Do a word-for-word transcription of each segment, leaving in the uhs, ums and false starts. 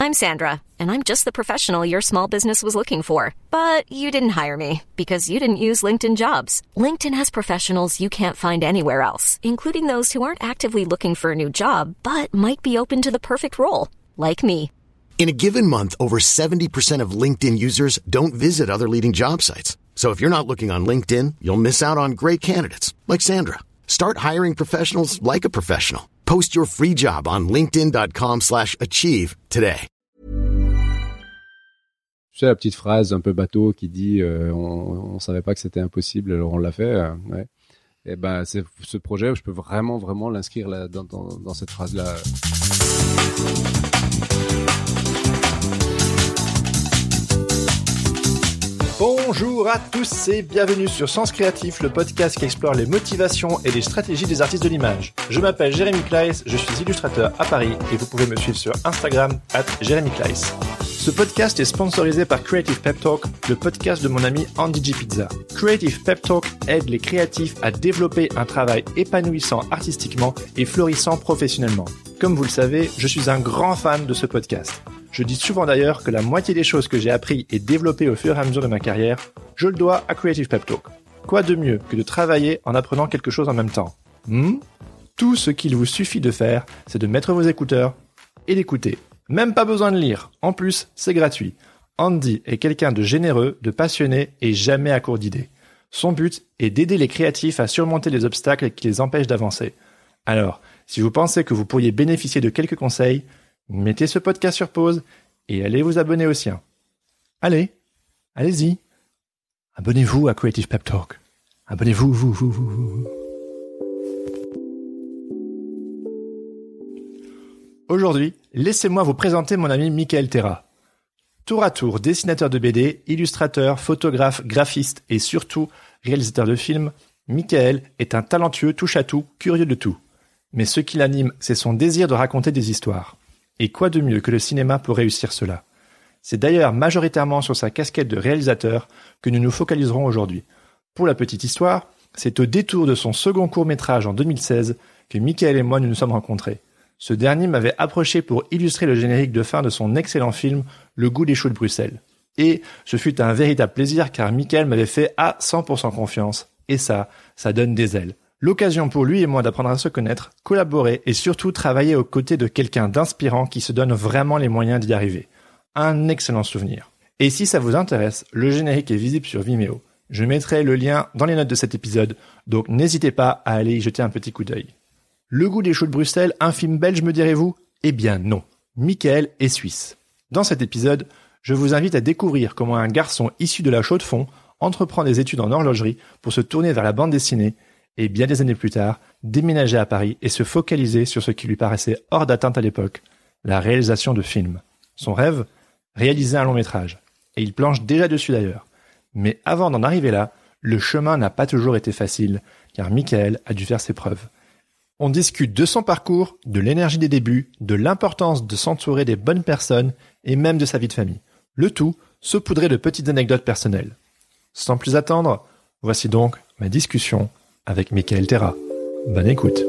I'm Sandra, and I'm just the professional your small business was looking for. But you didn't hire me because you didn't use LinkedIn Jobs. LinkedIn has professionals you can't find anywhere else, including those who aren't actively looking for a new job, but might be open to the perfect role, like me. In a given month, over seventy percent of LinkedIn users don't visit other leading job sites. So if you're not looking on LinkedIn, you'll miss out on great candidates like Sandra. Start hiring professionals like a professional. Post your free job on linkedin.com slash achieve today. Tu sais, la petite phrase un peu bateau qui dit euh, on, on savait pas que c'était impossible, alors on l'a fait. Euh, ouais. Et ben, c'est, ce projet, je peux vraiment, vraiment l'inscrire là, dans, dans, dans cette phrase-là. Bonjour à tous et bienvenue sur Sens Créatif, le podcast qui explore les motivations et les stratégies des artistes de l'image. Je m'appelle Jérémy Kleiss, je suis illustrateur à Paris et vous pouvez me suivre sur Instagram arobase jérémy kleiss. Ce podcast est sponsorisé par Creative Pep Talk, le podcast de mon ami Andy G. Pizza. Creative Pep Talk aide les créatifs à développer un travail épanouissant artistiquement et florissant professionnellement. Comme vous le savez, je suis un grand fan de ce podcast. Je dis souvent d'ailleurs que la moitié des choses que j'ai appris et développées au fur et à mesure de ma carrière, je le dois à Creative Pep Talk. Quoi de mieux que de travailler en apprenant quelque chose en même temps? hmm Tout ce qu'il vous suffit de faire, c'est de mettre vos écouteurs et d'écouter. Même pas besoin de lire. En plus, c'est gratuit. Andy est quelqu'un de généreux, de passionné et jamais à court d'idées. Son but est d'aider les créatifs à surmonter les obstacles qui les empêchent d'avancer. Alors, si vous pensez que vous pourriez bénéficier de quelques conseils, mettez ce podcast sur pause et allez vous abonner au sien. Allez, allez-y. Abonnez-vous à Creative Pep Talk. Abonnez-vous, vous, vous, vous, vous. Aujourd'hui, laissez-moi vous présenter mon ami Michael Terra. Tour à tour, dessinateur de B D, illustrateur, photographe, graphiste et surtout réalisateur de films, Michael est un talentueux touche-à-tout, curieux de tout. Mais ce qui l'anime, c'est son désir de raconter des histoires. Et quoi de mieux que le cinéma pour réussir cela? C'est d'ailleurs majoritairement sur sa casquette de réalisateur que nous nous focaliserons aujourd'hui. Pour la petite histoire, c'est au détour de son second court-métrage en deux mille seize que Michael et moi nous nous sommes rencontrés. Ce dernier m'avait approché pour illustrer le générique de fin de son excellent film Le goût des choux de Bruxelles. Et ce fut un véritable plaisir car Michael m'avait fait à cent pour cent confiance. Et ça, ça donne des ailes. L'occasion pour lui et moi d'apprendre à se connaître, collaborer et surtout travailler aux côtés de quelqu'un d'inspirant qui se donne vraiment les moyens d'y arriver. Un excellent souvenir. Et si ça vous intéresse, le générique est visible sur Vimeo. Je mettrai le lien dans les notes de cet épisode, donc n'hésitez pas à aller y jeter un petit coup d'œil. Le goût des choux de Bruxelles, un film belge me direz-vous? Eh bien non, Michael est suisse. Dans cet épisode, je vous invite à découvrir comment un garçon issu de la Chaux-de-Fonds entreprend des études en horlogerie pour se tourner vers la bande dessinée et bien des années plus tard, déménager à Paris et se focaliser sur ce qui lui paraissait hors d'atteinte à l'époque, la réalisation de films. Son rêve? Réaliser un long métrage. Et il planche déjà dessus d'ailleurs. Mais avant d'en arriver là, le chemin n'a pas toujours été facile, car Michael a dû faire ses preuves. On discute de son parcours, de l'énergie des débuts, de l'importance de s'entourer des bonnes personnes et même de sa vie de famille. Le tout saupoudré de petites anecdotes personnelles. Sans plus attendre, voici donc ma discussion avec Michael Terra. Bonne écoute.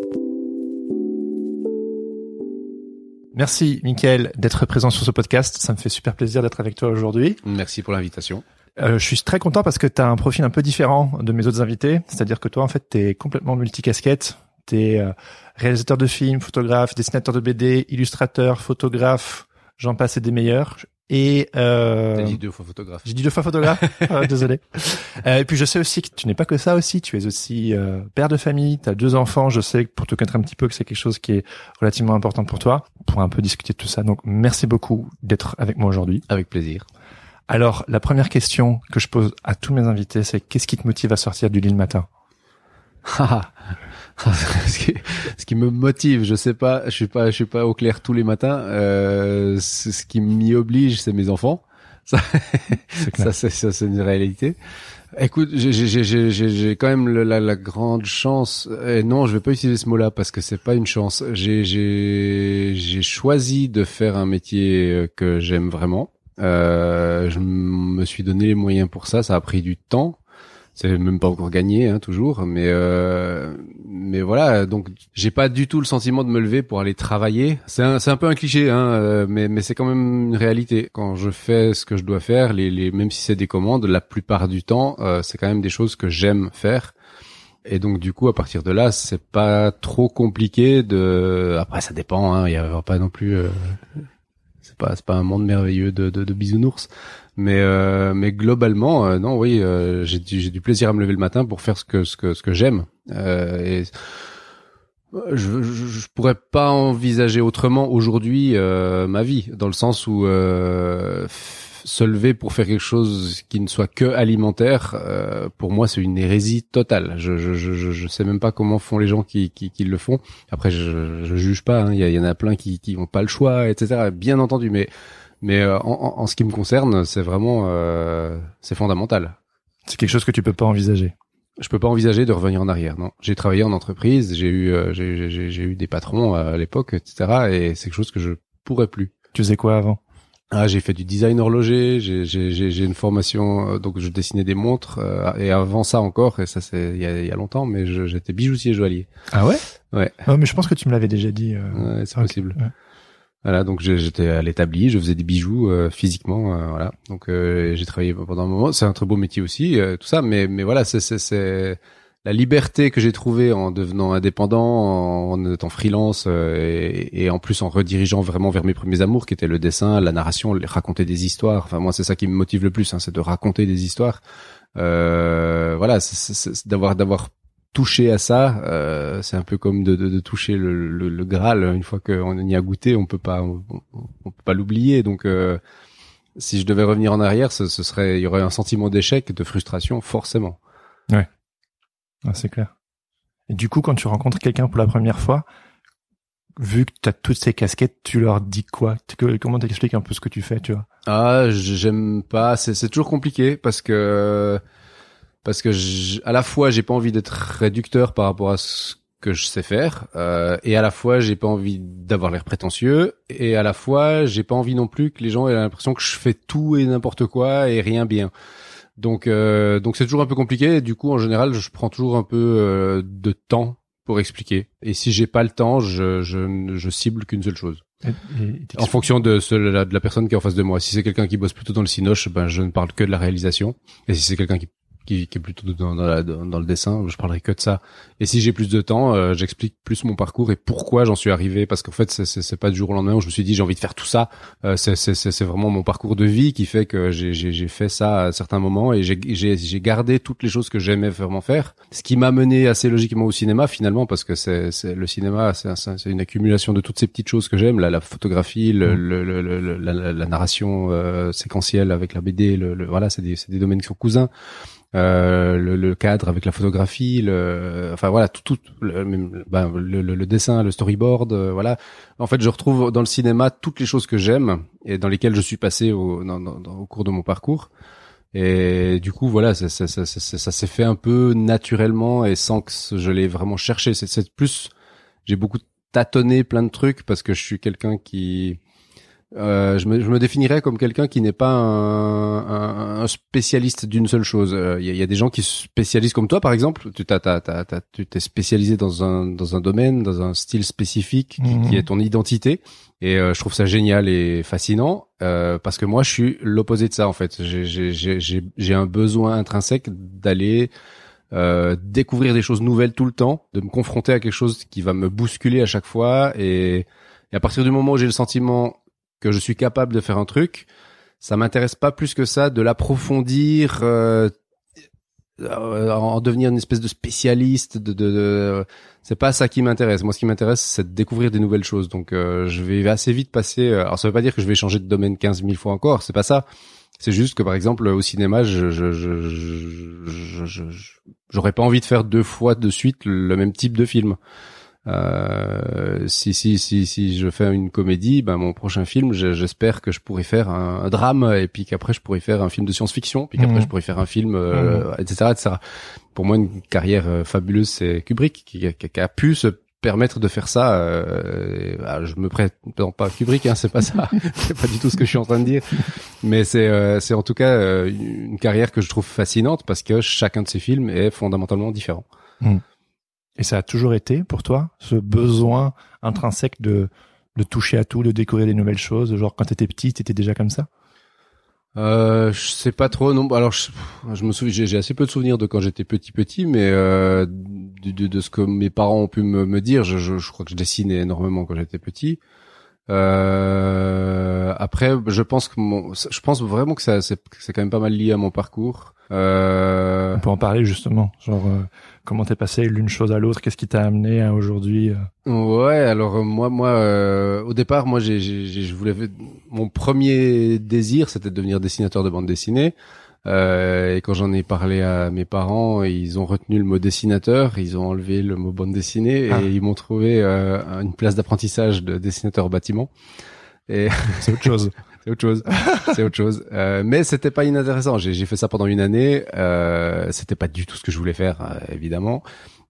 Merci Michael d'être présent sur ce podcast. Ça me fait super plaisir d'être avec toi aujourd'hui. Merci pour l'invitation. Euh, je suis très content parce que tu as un profil un peu différent de mes autres invités. C'est-à-dire que toi, en fait, tu es complètement multicasquette. Tu es euh, réalisateur de films, photographe, dessinateur de B D, illustrateur, photographe, j'en passe et des meilleurs. Et euh, T'as dit deux fois photographe. J'ai dit deux fois photographe. ah, désolé. Euh, et puis je sais aussi que tu n'es pas que ça aussi. Tu es aussi euh, père de famille. Tu as deux enfants. Je sais pour te connaître un petit peu que c'est quelque chose qui est relativement important pour toi. Pour un peu discuter de tout ça. Donc merci beaucoup d'être avec moi aujourd'hui. Avec plaisir. Alors la première question que je pose à tous mes invités, c'est qu'est-ce qui te motive à sortir du lit le matin? ce, qui, ce qui me motive, je sais pas, je suis pas, je suis pas au clair tous les matins. Euh, ce qui m'y oblige, c'est mes enfants. Ça, c'est ça, c'est, ça, c'est une réalité. Écoute, j'ai, j'ai, j'ai, j'ai, j'ai quand même le, la, la grande chance. Et non, je vais pas utiliser ce mot-là parce que c'est pas une chance. J'ai, j'ai, j'ai choisi de faire un métier que j'aime vraiment. Euh, je me suis donné les moyens pour ça. Ça a pris du temps. C'est même pas encore gagné, hein, toujours, mais euh, mais voilà, donc j'ai pas du tout le sentiment de me lever pour aller travailler. C'est un, c'est un peu un cliché, hein, euh, mais mais c'est quand même une réalité. Quand je fais ce que je dois faire, les les même si c'est des commandes, la plupart du temps, euh, c'est quand même des choses que j'aime faire. Et donc du coup, à partir de là, c'est pas trop compliqué de. Après, ça dépend, hein, il y a pas non plus. Euh... C'est pas c'est pas un monde merveilleux de de, de bisounours. Mais euh, mais globalement euh, non oui euh, j'ai du j'ai du plaisir à me lever le matin pour faire ce que ce que ce que j'aime euh, et je, je je pourrais pas envisager autrement aujourd'hui euh, ma vie, dans le sens où euh, se lever pour faire quelque chose qui ne soit que alimentaire, euh, pour moi c'est une hérésie totale. Je je je je sais même pas comment font les gens qui qui qui le font. Après je je juge pas, hein. il y, y en a plein qui qui ont pas le choix, et cetera. Bien entendu, mais Mais euh, en, en ce qui me concerne, c'est vraiment euh, c'est fondamental. C'est quelque chose que tu peux pas envisager. Je peux pas envisager de revenir en arrière, non. J'ai travaillé en entreprise, j'ai eu euh, j'ai, j'ai j'ai eu des patrons à l'époque, et cetera. Et c'est quelque chose que je pourrais plus. Tu faisais quoi avant? Ah, j'ai fait du design horloger, j'ai j'ai j'ai, j'ai une formation, euh, donc je dessinais des montres, euh, et avant ça encore, et ça c'est il y a il y a longtemps, mais je, j'étais bijoutier joaillier. Ah ouais? Ouais. Oh, mais je pense que tu me l'avais déjà dit. Euh... Ouais, c'est okay. possible. Ouais. Voilà, donc j'étais à l'établi, je faisais des bijoux euh, physiquement, euh, voilà. Donc euh, j'ai travaillé pendant un moment. C'est un très beau métier aussi, euh, tout ça. Mais mais voilà, c'est c'est c'est la liberté que j'ai trouvée en devenant indépendant, en, en étant freelance euh, et, et en plus en redirigeant vraiment vers mes premiers amours, qui étaient le dessin, la narration, raconter des histoires. Enfin moi c'est ça qui me motive le plus, hein, c'est de raconter des histoires. Euh, voilà, c'est, c'est, c'est d'avoir d'avoir toucher à ça, euh, c'est un peu comme de, de, de toucher le, le, le Graal. Une fois qu'on y a goûté, on peut pas, on, on peut pas l'oublier. Donc, euh, si je devais revenir en arrière, ce, ce serait, il y aurait un sentiment d'échec, de frustration, forcément. Ouais, ah, c'est clair. Et du coup, quand tu rencontres quelqu'un pour la première fois, vu que tu as toutes ces casquettes, tu leur dis quoi? Comment t'expliques un peu ce que tu fais, tu vois? Ah, j'aime pas. C'est, c'est toujours compliqué parce que. Parce que j', à la fois j'ai pas envie d'être réducteur par rapport à ce que je sais faire, euh, et à la fois j'ai pas envie d'avoir l'air prétentieux, et à la fois j'ai pas envie non plus que les gens aient l'impression que je fais tout et n'importe quoi et rien bien. Donc euh, donc c'est toujours un peu compliqué. Et du coup en général je prends toujours un peu euh, de temps pour expliquer. Et si j'ai pas le temps, je je je cible qu'une seule chose. Et, et en fonction de, ce, de, la, de la personne qui est en face de moi. Si c'est quelqu'un qui bosse plutôt dans le cinoche, ben je ne parle que de la réalisation. Et si c'est quelqu'un qui Qui, qui est plutôt dans, dans, la, dans le dessin, je parlerai que de ça. Et si j'ai plus de temps, euh, j'explique plus mon parcours et pourquoi j'en suis arrivé. Parce qu'en fait, c'est, c'est, c'est pas du jour au lendemain où je me suis dit j'ai envie de faire tout ça. Euh, c'est, c'est, c'est, c'est vraiment mon parcours de vie qui fait que j'ai, j'ai, j'ai fait ça à certains moments, et j'ai, j'ai, j'ai gardé toutes les choses que j'aimais vraiment faire. Ce qui m'a mené assez logiquement au cinéma finalement, parce que c'est, c'est le cinéma, c'est, c'est une accumulation de toutes ces petites choses que j'aime, la, la photographie, le, mmh. le, le, le, la, la narration euh, séquentielle avec la B D, le, le, voilà, c'est des, c'est des domaines qui sont cousins. Euh, le, le cadre avec la photographie, le, enfin voilà, tout, tout, le, ben, le, le, le dessin, le storyboard, euh, voilà. En fait, je retrouve dans le cinéma toutes les choses que j'aime et dans lesquelles je suis passé au, dans, dans, au cours de mon parcours. Et du coup, voilà, ça, ça, ça, ça, ça s'est fait un peu naturellement et sans que je l'ai vraiment cherché. C'est, c'est plus, j'ai beaucoup tâtonné plein de trucs parce que je suis quelqu'un qui Euh, je, me, je me définirais comme quelqu'un qui n'est pas un, un, un spécialiste d'une seule chose. Il euh, y, y a des gens qui se spécialisent comme toi, par exemple. Tu t'as, t'as, t'as, t'as, tu t'es spécialisé dans un, dans un domaine, dans un style spécifique qui, mmh. qui est ton identité. Et euh, je trouve ça génial et fascinant euh, parce que moi, je suis l'opposé de ça en fait. J'ai, j'ai, j'ai, j'ai, j'ai un besoin intrinsèque d'aller euh, découvrir des choses nouvelles tout le temps, de me confronter à quelque chose qui va me bousculer à chaque fois. Et, et à partir du moment où j'ai le sentiment que je suis capable de faire un truc, ça m'intéresse pas plus que ça de l'approfondir, euh, en devenir une espèce de spécialiste. De, de, de... C'est pas ça qui m'intéresse. Moi, ce qui m'intéresse, c'est de découvrir des nouvelles choses. Donc, euh, je vais assez vite passer. Alors, ça veut pas dire que je vais changer de domaine quinze mille fois encore. C'est pas ça. C'est juste que, par exemple, au cinéma, je, je, je, je, je, je, j'aurais pas envie de faire deux fois de suite le même type de film. Euh, si si si si je fais une comédie, ben mon prochain film, j'espère que je pourrai faire un, un drame, et puis qu'après je pourrai faire un film de science-fiction, puis qu'après mmh. je pourrai faire un film, euh, mmh. et cetera, et cetera. Pour moi, une carrière euh, fabuleuse, c'est Kubrick qui, qui, qui a pu se permettre de faire ça. Euh, bah, je me prétends pas Kubrick, hein, c'est pas ça, c'est pas du tout ce que je suis en train de dire. Mais c'est, euh, c'est en tout cas euh, une carrière que je trouve fascinante parce que chacun de ces films est fondamentalement différent. Mmh. Et ça a toujours été pour toi ce besoin intrinsèque de de toucher à tout, de découvrir des nouvelles choses. Genre quand t'étais petit, t'étais déjà comme ça? Euh, je sais pas trop. Non, alors je, je me souviens, j'ai, j'ai assez peu de souvenirs de quand j'étais petit petit, mais euh, de, de, de ce que mes parents ont pu me, me dire, je, je, je crois que je dessinais énormément quand j'étais petit. Euh, après, je pense que mon, je pense vraiment que ça, c'est, c'est quand même pas mal lié à mon parcours. Euh... On peut en parler justement. Genre, euh, comment t'es passé l'une chose à l'autre? Qu'est-ce qui t'a amené à aujourd'hui? euh... Ouais, alors euh, moi, moi, euh, au départ, moi, j'ai, j'ai, j'ai, je voulais, mon premier désir, c'était de devenir dessinateur de bande dessinée. Euh, et quand j'en ai parlé à mes parents, ils ont retenu le mot dessinateur, ils ont enlevé le mot bande dessinée ah. et ils m'ont trouvé euh, une place d'apprentissage de dessinateur bâtiment. Et c'est autre chose. c'est autre chose. C'est autre chose. Euh, mais c'était pas inintéressant. J'ai, j'ai fait ça pendant une année. Euh, c'était pas du tout ce que je voulais faire, euh, évidemment.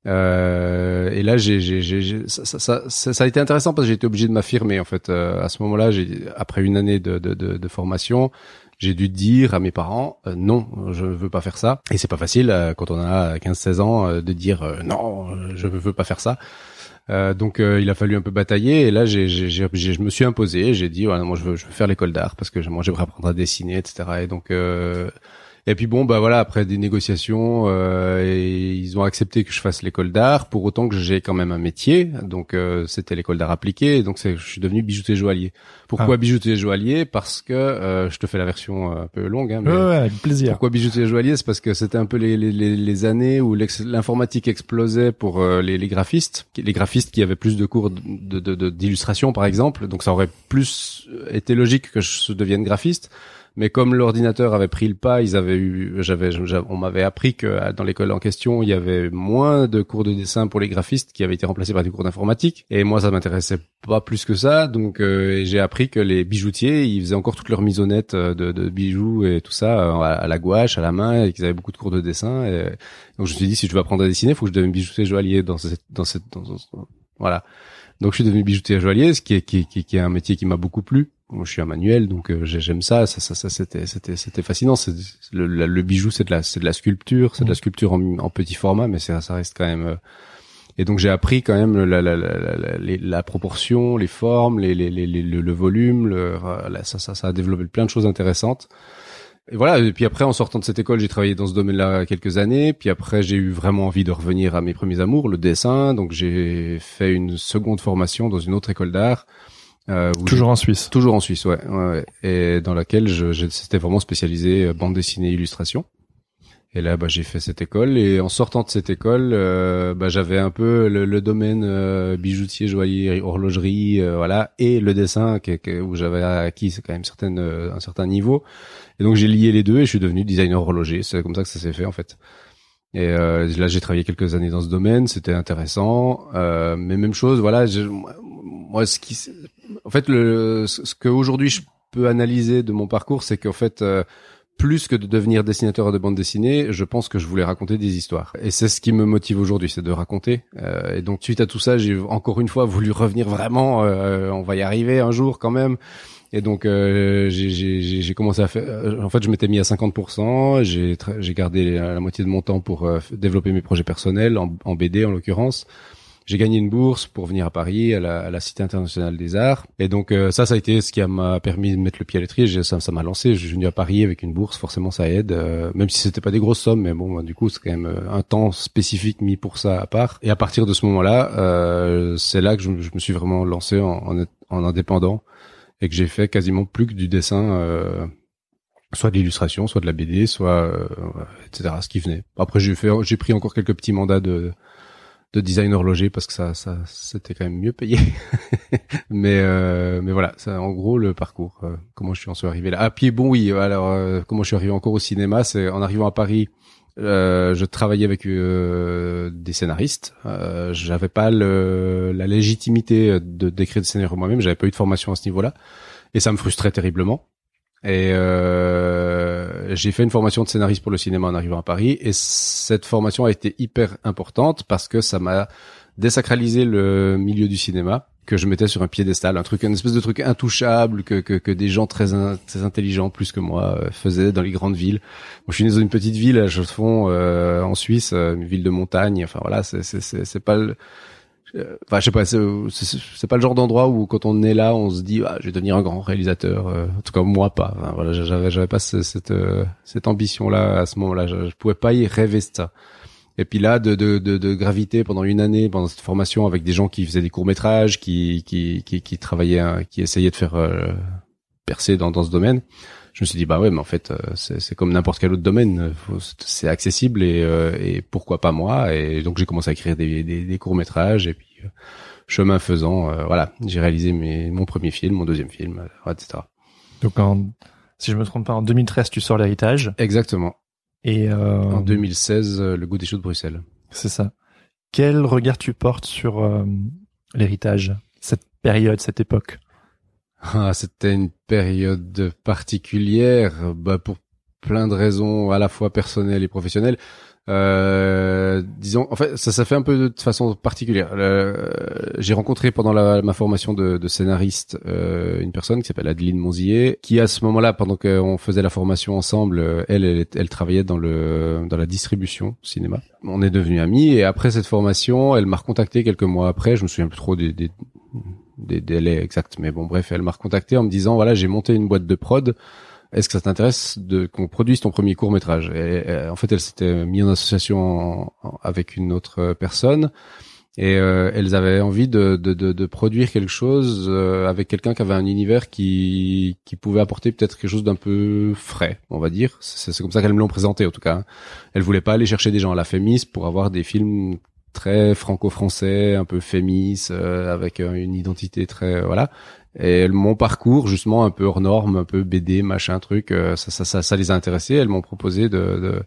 Euh, et là, j'ai, j'ai, j'ai, ça, ça, ça, ça a été intéressant parce que j'ai été obligé de m'affirmer en fait. Euh, à ce moment-là, j'ai, après une année de, de, de, de formation. J'ai dû dire à mes parents euh, non, je veux pas faire ça. Et c'est pas facile euh, quand on a quinze seize ans euh, de dire euh, non, je veux pas faire ça. Euh, donc euh, il a fallu un peu batailler et là j'ai, j'ai, j'ai, j'ai je me suis imposé, j'ai dit voilà, moi je veux je veux faire l'école d'art parce que moi j'aimerais apprendre à dessiner, et cetera. Et donc euh, et puis bon bah voilà, après des négociations euh, et ils ont accepté que je fasse l'école d'art pour autant que j'ai quand même un métier. Donc euh, c'était l'école d'art appliqué, donc c'est, je suis devenu bijoutier joaillier. Pourquoi ah. bijoutier joaillier? Parce que euh, je te fais la version un peu longue, hein, mais ouais, ouais, avec plaisir. Pourquoi bijoutier joaillier? C'est parce que c'était un peu les les les, les années où l'informatique explosait pour euh, les, les graphistes, les graphistes qui avaient plus de cours de, de, de d'illustration par exemple. Donc ça aurait plus été logique que je devienne graphiste. Mais comme l'ordinateur avait pris le pas, ils avaient eu, j'avais, j'avais, on m'avait appris que dans l'école en question, il y avait moins de cours de dessin pour les graphistes qui avaient été remplacés par des cours d'informatique. Et moi, ça m'intéressait pas plus que ça. Donc, euh, j'ai appris que les bijoutiers, ils faisaient encore toutes leurs misonnettes de, de bijoux et tout ça à, à la gouache, à la main, et qu'ils avaient beaucoup de cours de dessin. Et donc, je me suis dit, si je veux apprendre à dessiner, il faut que je devienne bijoutier joaillier dans cette, dans cette, dans, dans, voilà. Donc, je suis devenu bijoutier joaillier, ce qui est, qui, qui, qui est un métier qui m'a beaucoup plu. Moi, je suis un manuel, donc euh, j'aime ça. Ça, ça, ça, c'était, c'était, c'était fascinant. C'est, le, le, le bijou, c'est de la, c'est de la sculpture, c'est de la sculpture en, en petit format, mais c'est, ça reste quand même. Euh... Et donc j'ai appris quand même la, la, la, la, la, la, la proportion, les formes, les, les, les, les le, le volume. Le, la, ça, ça, ça a développé plein de choses intéressantes. Et voilà. Et puis après, en sortant de cette école, j'ai travaillé dans ce domaine-là quelques années. Puis après, j'ai eu vraiment envie de revenir à mes premiers amours, le dessin. Donc j'ai fait une seconde formation dans une autre école d'art. Euh, toujours en Suisse. Toujours en Suisse, ouais, ouais, ouais. Et dans laquelle je, je c'était vraiment spécialisé euh, bande dessinée, illustration. Et là, bah, j'ai fait cette école. Et en sortant de cette école, euh, bah, j'avais un peu le, le domaine euh, bijoutier, joaillier, horlogerie, euh, voilà, et le dessin que, que, où j'avais acquis c'est quand même certaine, euh, un certain niveau. Et donc j'ai lié les deux et je suis devenu designer horloger. C'est comme ça que ça s'est fait en fait. Et euh, là, j'ai travaillé quelques années dans ce domaine, c'était intéressant. Euh, mais même chose, voilà. Je, moi, ce qui, en fait, le, ce que aujourd'hui je peux analyser de mon parcours, c'est qu'en fait, euh, plus que de devenir dessinateur de bande dessinée, je pense que je voulais raconter des histoires. Et c'est ce qui me motive aujourd'hui, c'est de raconter. Euh, et donc, suite à tout ça, j'ai encore une fois voulu revenir vraiment. Euh, on va y arriver un jour quand même. Et donc euh, j'ai, j'ai, j'ai commencé à faire. En fait, je m'étais mis à cinquante pour cent. J'ai, j'ai gardé la moitié de mon temps pour euh, développer mes projets personnels en, en B D en l'occurrence. J'ai gagné une bourse pour venir à Paris, à la, à la Cité internationale des arts. Et donc euh, ça, ça a été ce qui m'a permis de mettre le pied à l'étrier. Ça, ça m'a lancé. Je suis venu à Paris avec une bourse, forcément ça aide. Euh, même si c'était pas des grosses sommes, mais bon, du coup, c'est quand même un temps spécifique mis pour ça à part. Et à partir de ce moment-là, euh, c'est là que je, je me suis vraiment lancé en, en, en indépendant. Et que j'ai fait quasiment plus que du dessin, euh, soit de l'illustration, soit de la B D, soit euh, et cetera. Ce qui venait. Après j'ai fait, j'ai pris encore quelques petits mandats de de design horloger parce que ça, ça c'était quand même mieux payé. mais euh, mais voilà, c'est en gros le parcours. Euh, comment je suis en suis arrivé là. Ah puis bon oui, alors euh, comment je suis arrivé encore au cinéma, c'est en arrivant à Paris. Euh, je travaillais avec euh, des scénaristes. Euh, j'avais pas le, la légitimité de d'écrire des scénarios moi-même. J'avais pas eu de formation à ce niveau-là, et ça me frustrait terriblement. Et, euh, euh, j'ai fait une formation de scénariste pour le cinéma en arrivant à Paris, et cette formation a été hyper importante parce que ça m'a désacralisé le milieu du cinéma, que je mettais sur un piédestal, un truc, une espèce de truc intouchable que que, que des gens très in, très intelligents plus que moi euh, faisaient dans les grandes villes. Moi, je suis né dans une petite ville à Chaux-de-Fonds, euh, en Suisse, euh, une ville de montagne. Enfin voilà, c'est c'est c'est, c'est pas le Enfin, je sais pas, c'est, c'est, c'est pas le genre d'endroit où quand on est là, on se dit, ah, je vais devenir un grand réalisateur. Euh, en tout cas, moi pas. Enfin, voilà, j'avais, j'avais pas ce, cette, euh, cette ambition-là à ce moment-là. Je, je pouvais pas y rêver de ça. Et puis là, de, de, de, de graviter pendant une année pendant cette formation avec des gens qui faisaient des courts métrages, qui, qui, qui, qui travaillaient, qui essayaient de faire euh, percer dans, dans ce domaine. Je me suis dit bah ouais, mais en fait c'est, c'est comme n'importe quel autre domaine, c'est accessible et, euh, et pourquoi pas moi. Et donc j'ai commencé à écrire des, des, des courts métrages et puis euh, chemin faisant, euh, voilà, j'ai réalisé mes, mon premier film, mon deuxième film, et cetera. Donc en, si je me trompe pas, en deux mille treize tu sors l'héritage. Exactement. Et euh, en deux mille seize, Le Goût des Choux de Bruxelles. C'est ça. Quel regard tu portes sur euh, l'héritage, cette période, cette époque? Ah, c'était une période particulière, bah pour plein de raisons à la fois personnelles et professionnelles. Euh, disons, en fait, ça, ça fait un peu de façon particulière. Euh, j'ai rencontré pendant la, ma formation de, de scénariste euh, une personne qui s'appelle Adeline Monzier, qui à ce moment-là, pendant qu'on faisait la formation ensemble, elle, elle, elle travaillait dans le dans la distribution cinéma. On est devenus amis et après cette formation, elle m'a recontacté quelques mois après. Je me souviens plus trop des, des des délais exacts, mais bon bref, elle m'a recontacté en me disant voilà, j'ai monté une boîte de prod, est-ce que ça t'intéresse de qu'on produise ton premier court-métrage? Et, et en fait, elle s'était mise en association en, en, avec une autre personne et euh, elles avaient envie de, de, de, de produire quelque chose euh, avec quelqu'un qui avait un univers qui qui pouvait apporter peut-être quelque chose d'un peu frais, on va dire. C'est, c'est comme ça qu'elles me l'ont présenté en tout cas. Elle voulait pas aller chercher des gens à la Fémis pour avoir des films très franco-français, un peu fémis, euh, avec euh, une identité très euh, voilà. Et mon parcours justement un peu hors norme, un peu B D, machin truc, euh, ça, ça ça ça les a intéressés. Elles m'ont proposé de, de...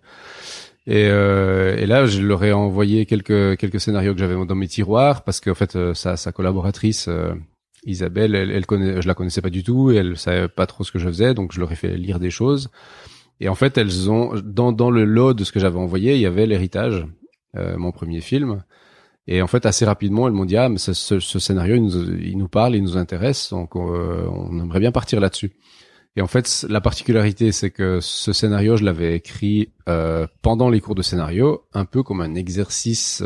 et euh, et là je leur ai envoyé quelques quelques scénarios que j'avais dans mes tiroirs parce qu'en fait euh, sa sa collaboratrice euh, Isabelle, elle, elle connaît, je la connaissais pas du tout et elle savait pas trop ce que je faisais, donc je leur ai fait lire des choses. Et en fait elles ont dans dans le lot de ce que j'avais envoyé, il y avait l'héritage. Euh, mon premier film, et en fait assez rapidement elles m'ont dit ah mais ce, ce, ce scénario il nous, il nous parle, il nous intéresse, donc euh, on aimerait bien partir là-dessus. Et en fait la particularité c'est que ce scénario je l'avais écrit euh, pendant les cours de scénario, un peu comme un exercice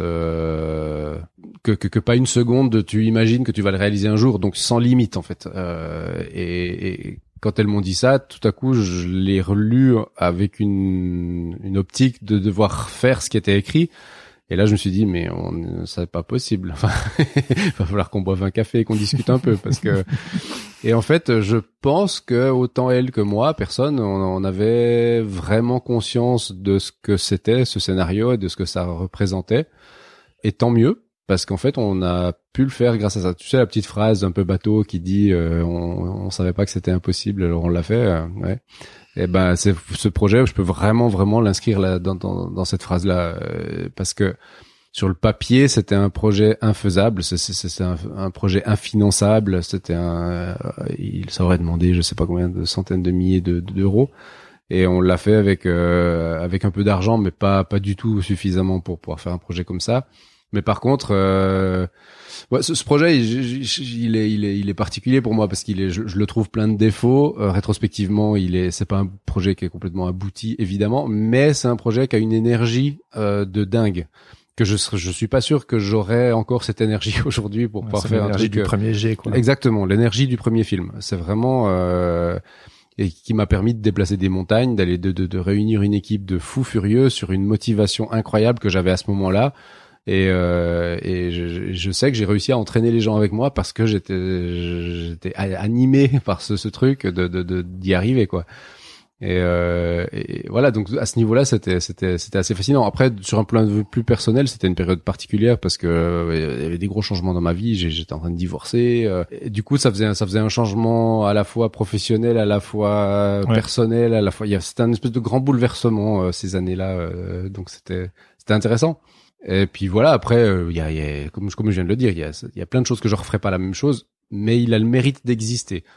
euh, que, que que pas une seconde tu imagines que tu vas le réaliser un jour, donc sans limite en fait. Euh, et, et quand elles m'ont dit ça, tout à coup je l'ai relu avec une une optique de devoir faire ce qui était écrit. Et là, je me suis dit, mais on, ça n'est pas possible. Enfin, il va falloir qu'on boive un café et qu'on discute un peu, parce que. Et en fait, je pense que autant elle que moi, personne, on, on avait vraiment conscience de ce que c'était ce scénario et de ce que ça représentait. Et tant mieux, parce qu'en fait, on a pu le faire grâce à ça. Tu sais, la petite phrase un peu bateau qui dit, euh, on, on savait pas que c'était impossible, alors on l'a fait. Euh, ouais. Et ben c'est ce projet, je peux vraiment vraiment l'inscrire là dans dans, dans cette phrase là euh, parce que sur le papier c'était un projet infaisable, c'est c'est, c'est un, un projet infinançable, c'était un euh, il ça aurait demandé je sais pas combien de centaines de milliers de, de d'euros et on l'a fait avec euh, avec un peu d'argent mais pas pas du tout suffisamment pour pouvoir faire un projet comme ça. Mais par contre, euh, ouais, ce, ce projet, il, il est, il est, il est particulier pour moi parce qu'il est, je, je le trouve plein de défauts. Euh, rétrospectivement, il est, c'est pas un projet qui est complètement abouti, évidemment, mais c'est un projet qui a une énergie euh, de dingue que je, je suis pas sûr que j'aurais encore cette énergie aujourd'hui pour ouais, pouvoir faire un truc. L'énergie du premier jet, quoi. Exactement, l'énergie du premier film. C'est vraiment. Euh, et qui m'a permis de déplacer des montagnes, d'aller de, de, de réunir une équipe de fous furieux sur une motivation incroyable que j'avais à ce moment-là. Et, euh, et je, je sais que j'ai réussi à entraîner les gens avec moi parce que j'étais, j'étais animé par ce, ce truc de, de, de d'y arriver quoi. Et, euh, et voilà, donc à ce niveau-là, c'était, c'était, c'était assez fascinant. Après, sur un plan de vue plus personnel, c'était une période particulière parce que euh, il y avait des gros changements dans ma vie. J'étais en train de divorcer. Euh, et du coup, ça faisait, ça faisait un changement à la fois professionnel, à la fois ouais. personnel, à la fois. Il y a, c'était un espèce de grand bouleversement euh, ces années-là. Euh, donc c'était, c'était intéressant. Et puis voilà, après, il euh, y, a, y a, comme, comme je viens de le dire, il y a, y a plein de choses que je referais pas la même chose, mais il a le mérite d'exister.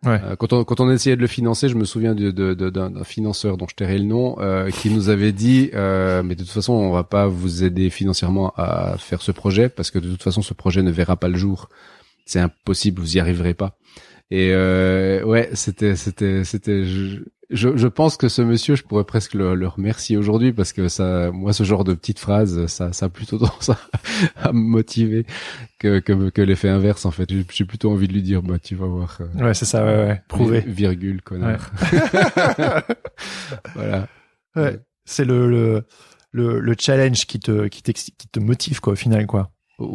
Ouais. Euh, quand on quand on essayait de le financer, je me souviens de, de, de d'un, d'un financeur dont je tairai le nom, euh, qui nous avait dit euh, mais de toute façon on va pas vous aider financièrement à faire ce projet parce que de toute façon ce projet ne verra pas le jour. C'est impossible, vous y arriverez pas. Et euh, ouais, c'était c'était c'était je, je je pense que ce monsieur, je pourrais presque le, le remercier aujourd'hui parce que ça, moi, ce genre de petites phrases, ça ça a plutôt tendance à, à me motiver que que que l'effet inverse en fait. J'ai, j'ai plutôt envie de lui dire bah tu vas voir. Euh, ouais, c'est ça, ouais, ouais. Prouver. Virgule connard. Ouais. Voilà. Ouais. C'est le le le le challenge qui te qui qui te motive quoi au final quoi.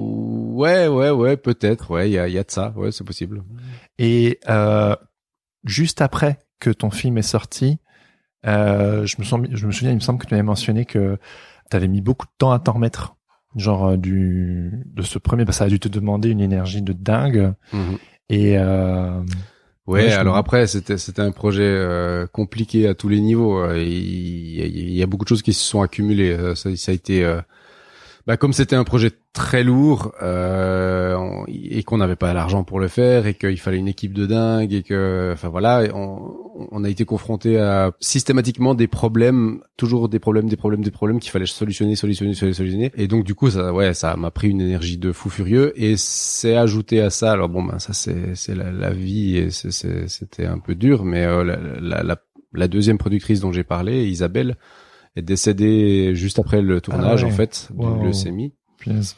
Ouais, ouais, ouais, peut-être. Ouais, il y a, y a de ça. Ouais, c'est possible. Et euh, juste après que ton film est sorti, euh, je me souviens, je me souviens, il me semble que tu avais mentionné que tu avais mis beaucoup de temps à t'en remettre, genre du de ce premier. Bah, ça a dû te demander une énergie de dingue. Mmh. Et euh, ouais, ouais alors me... après, c'était c'était un projet euh, compliqué à tous les niveaux. Il y, a, il y a beaucoup de choses qui se sont accumulées. Ça, ça a été euh, Bah comme c'était un projet très lourd euh, on, et qu'on n'avait pas l'argent pour le faire et qu'il fallait une équipe de dingue et que enfin voilà on, on a été confronté à systématiquement des problèmes, toujours des problèmes, des problèmes, des problèmes qu'il fallait solutionner, solutionner, solutionner et donc du coup ça ouais ça m'a pris une énergie de fou furieux et c'est ajouté à ça alors bon ben ça c'est c'est la, la vie et c'est, c'est, c'était un peu dur mais euh, la, la, la, la deuxième productrice dont j'ai parlé, Isabelle, est décédée juste après le tournage, ah ouais. en fait, wow. de leucémie. Punaise.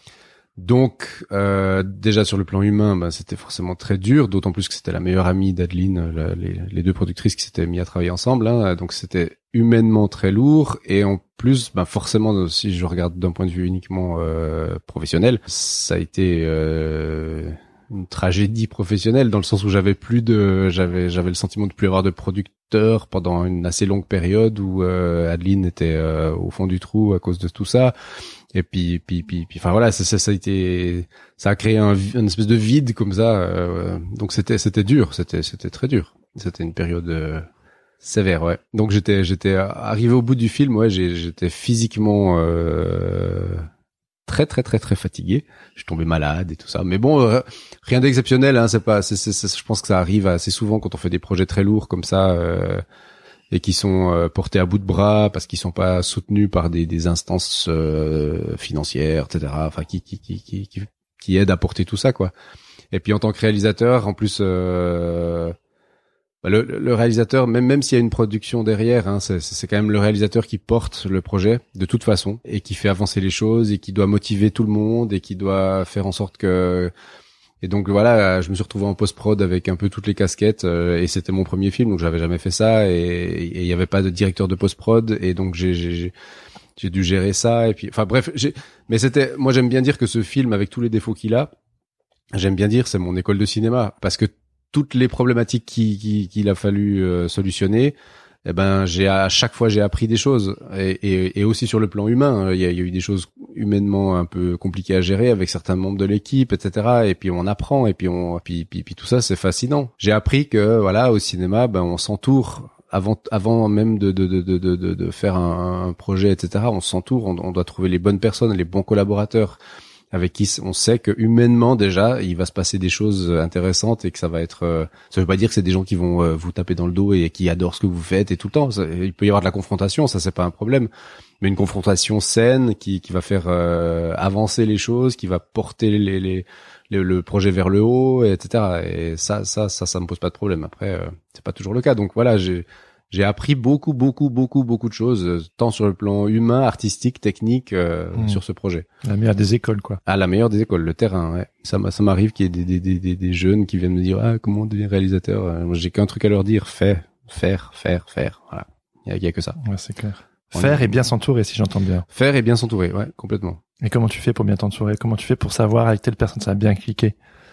Donc, euh, déjà sur le plan humain, bah, c'était forcément très dur, d'autant plus que c'était la meilleure amie d'Adeline, la, les, les deux productrices qui s'étaient mis à travailler ensemble. Hein, donc, c'était humainement très lourd et en plus, bah, forcément, si je regarde d'un point de vue uniquement euh, professionnel, ça a été euh, une tragédie professionnelle dans le sens où j'avais plus de, j'avais, j'avais le sentiment de plus avoir de producteur pendant une assez longue période où euh, Adeline était euh, au fond du trou à cause de tout ça. Et puis, puis, puis, puis, enfin voilà, ça, ça, ça a été, ça a créé un, une espèce de vide comme ça. Euh, donc c'était, c'était dur, c'était, c'était très dur. C'était une période euh, sévère, ouais. Donc j'étais, j'étais arrivé au bout du film, ouais, j'ai, j'étais physiquement euh, très, très, très, très fatigué. Je suis tombé malade et tout ça. Mais bon, euh, rien d'exceptionnel, hein. C'est pas, c'est, c'est, c'est, je pense que ça arrive assez souvent quand on fait des projets très lourds comme ça. Euh, et qui sont euh, portés à bout de bras parce qu'ils sont pas soutenus par des, des instances euh, financières, et cetera. Enfin, qui, qui, qui, qui, qui, qui aident à porter tout ça, quoi. Et puis en tant que réalisateur, en plus, euh, bah, le, le réalisateur, même même s'il y a une production derrière, hein, c'est, c'est quand même le réalisateur qui porte le projet de toute façon et qui fait avancer les choses et qui doit motiver tout le monde et qui doit faire en sorte que Et donc voilà, je me suis retrouvé en post-prod avec un peu toutes les casquettes euh, et c'était mon premier film, donc j'avais jamais fait ça et il y avait pas de directeur de post-prod et donc j'ai j'ai j'ai dû gérer ça et puis enfin bref, j'ai mais c'était moi j'aime bien dire que ce film avec tous les défauts qu'il a, j'aime bien dire c'est mon école de cinéma parce que toutes les problématiques qui, qui, qu'il a fallu euh, solutionner, eh ben j'ai à chaque fois j'ai appris des choses et, et, et aussi sur le plan humain il y a, il y a eu des choses humainement un peu compliquées à gérer avec certains membres de l'équipe, etc. Et puis on apprend et puis on puis puis, puis tout ça c'est fascinant. J'ai appris que voilà au cinéma ben on s'entoure avant avant même de de de de de, de faire un, un projet, etc. On s'entoure, on, on doit trouver les bonnes personnes, les bons collaborateurs avec qui on sait que humainement déjà il va se passer des choses intéressantes et que ça va être euh, ça veut pas dire que c'est des gens qui vont euh, vous taper dans le dos et qui adorent ce que vous faites et tout le temps ça, il peut y avoir de la confrontation, ça c'est pas un problème, mais une confrontation saine qui qui va faire euh, avancer les choses, qui va porter les les, les le projet vers le haut, etc. Et ça ça ça ça me pose pas de problème. Après euh, c'est pas toujours le cas, donc voilà, j'ai J'ai appris beaucoup, beaucoup, beaucoup, beaucoup de choses, tant sur le plan humain, artistique, technique, euh, mmh. sur ce projet. La meilleure des écoles, quoi. Ah, la meilleure des écoles, le terrain, ouais. Ça, ça m'arrive qu'il y ait des, des, des, des jeunes qui viennent me dire, ah, comment on devient réalisateur? Moi, j'ai qu'un truc à leur dire, fais, faire, faire, faire. Voilà. Il y a, il y a que ça. Ouais, c'est clair. On faire est... et bien s'entourer, si j'entends bien. Faire et bien s'entourer, ouais, complètement. Et comment tu fais pour bien t'entourer? Comment tu fais pour savoir avec telle personne ça a bien cliqué?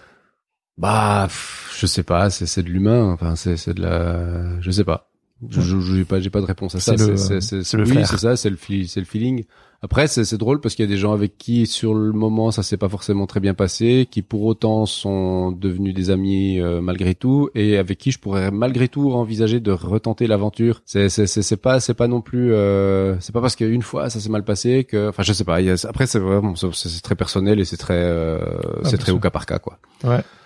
Bah, pff, je sais pas, c'est, c'est de l'humain, enfin, c'est, c'est de la, je sais pas. Je, je, j'ai pas, j'ai pas de réponse à ça. C'est, le, c'est, c'est, c'est le oui, faire. c'est ça, c'est le, c'est le feeling. Après, c'est, c'est drôle parce qu'il y a des gens avec qui, sur le moment, ça s'est pas forcément très bien passé, qui pour autant sont devenus des amis euh, malgré tout, et avec qui je pourrais malgré tout envisager de retenter l'aventure. C'est, c'est, c'est, c'est pas, c'est pas non plus, euh, c'est pas parce qu'une fois ça s'est mal passé que, enfin, je sais pas. Il y a, après, c'est vraiment, c'est, c'est très personnel et c'est très, euh, ah, c'est très sûr. Au cas par cas, quoi. Ouais.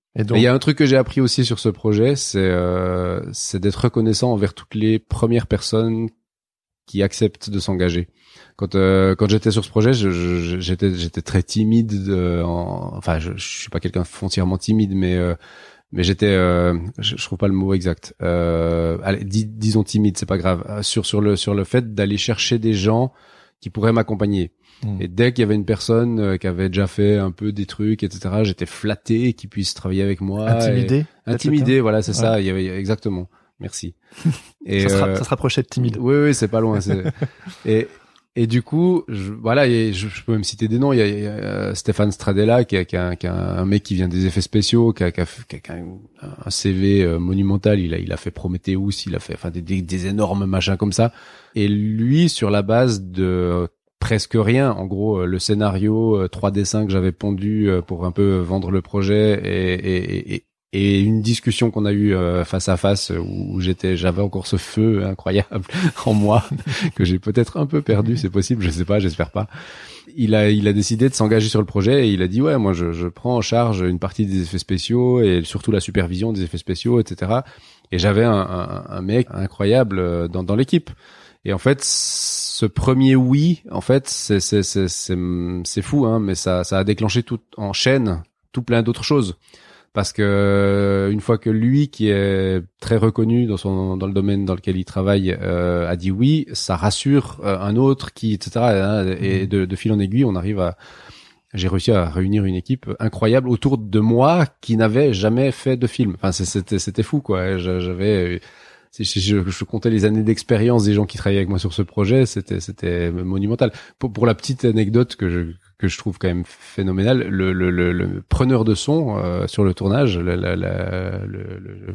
Et donc, il y a un truc que j'ai appris aussi sur ce projet, c'est euh, c'est d'être reconnaissant envers toutes les premières personnes qui acceptent de s'engager. Quand euh, quand j'étais sur ce projet, je, je, j'étais j'étais très timide. De, en, enfin, je, je suis pas quelqu'un foncièrement timide, mais euh, mais j'étais, euh, je, je trouve pas le mot exact. Euh, allez, dis, disons timide, c'est pas grave. Sur sur le sur le fait d'aller chercher des gens qui pourraient m'accompagner. Mmh. Et dès qu'il y avait une personne euh, qui avait déjà fait un peu des trucs, et cetera, j'étais flatté qu'il puisse travailler avec moi. Intimidé. Intimidé, voilà, c'est ouais. ça. Il y avait exactement. Merci. Et ça, euh, se, ça se rapprochait de timide. Oui, oui, c'est pas loin. C'est... et et du coup, je, voilà, et je, je peux même citer des noms. Il y a, il y a Stéphane Stradella, qui est qui a, qui a un mec qui vient des effets spéciaux, qui a, qui a, qui a un, un C V monumental. Il a, il a fait Prometheus, il a fait, enfin, des, des, des énormes machins comme ça. Et lui, sur la base de presque rien, en gros, le scénario, trois dessins que j'avais pondus pour un peu vendre le projet, et, et, et et une discussion qu'on a eue euh, face à face où, où j'étais, j'avais encore ce feu incroyable en moi que j'ai peut-être un peu perdu, c'est possible, je sais pas, j'espère pas. Il a, il a décidé de s'engager sur le projet et il a dit ouais, moi je, je prends en charge une partie des effets spéciaux et surtout la supervision des effets spéciaux, et cetera. Et j'avais un, un, un mec incroyable dans, dans l'équipe. Et en fait, ce premier oui, en fait, c'est, c'est, c'est, c'est, c'est fou, hein, mais ça, ça a déclenché tout en chaîne, tout plein d'autres choses. Parce que une fois que lui, qui est très reconnu dans son dans le domaine dans lequel il travaille, euh, a dit oui, ça rassure euh, un autre qui, et cetera. Hein, et de, de fil en aiguille, on arrive à. J'ai réussi à réunir une équipe incroyable autour de moi qui n'avait jamais fait de film. Enfin, c'était c'était fou quoi. J'avais si je, je comptais les années d'expérience des gens qui travaillaient avec moi sur ce projet, c'était c'était monumental. Pour, pour la petite anecdote que je que je trouve quand même phénoménal, le, le, le, le preneur de son euh, sur le tournage, le, le, le, le, le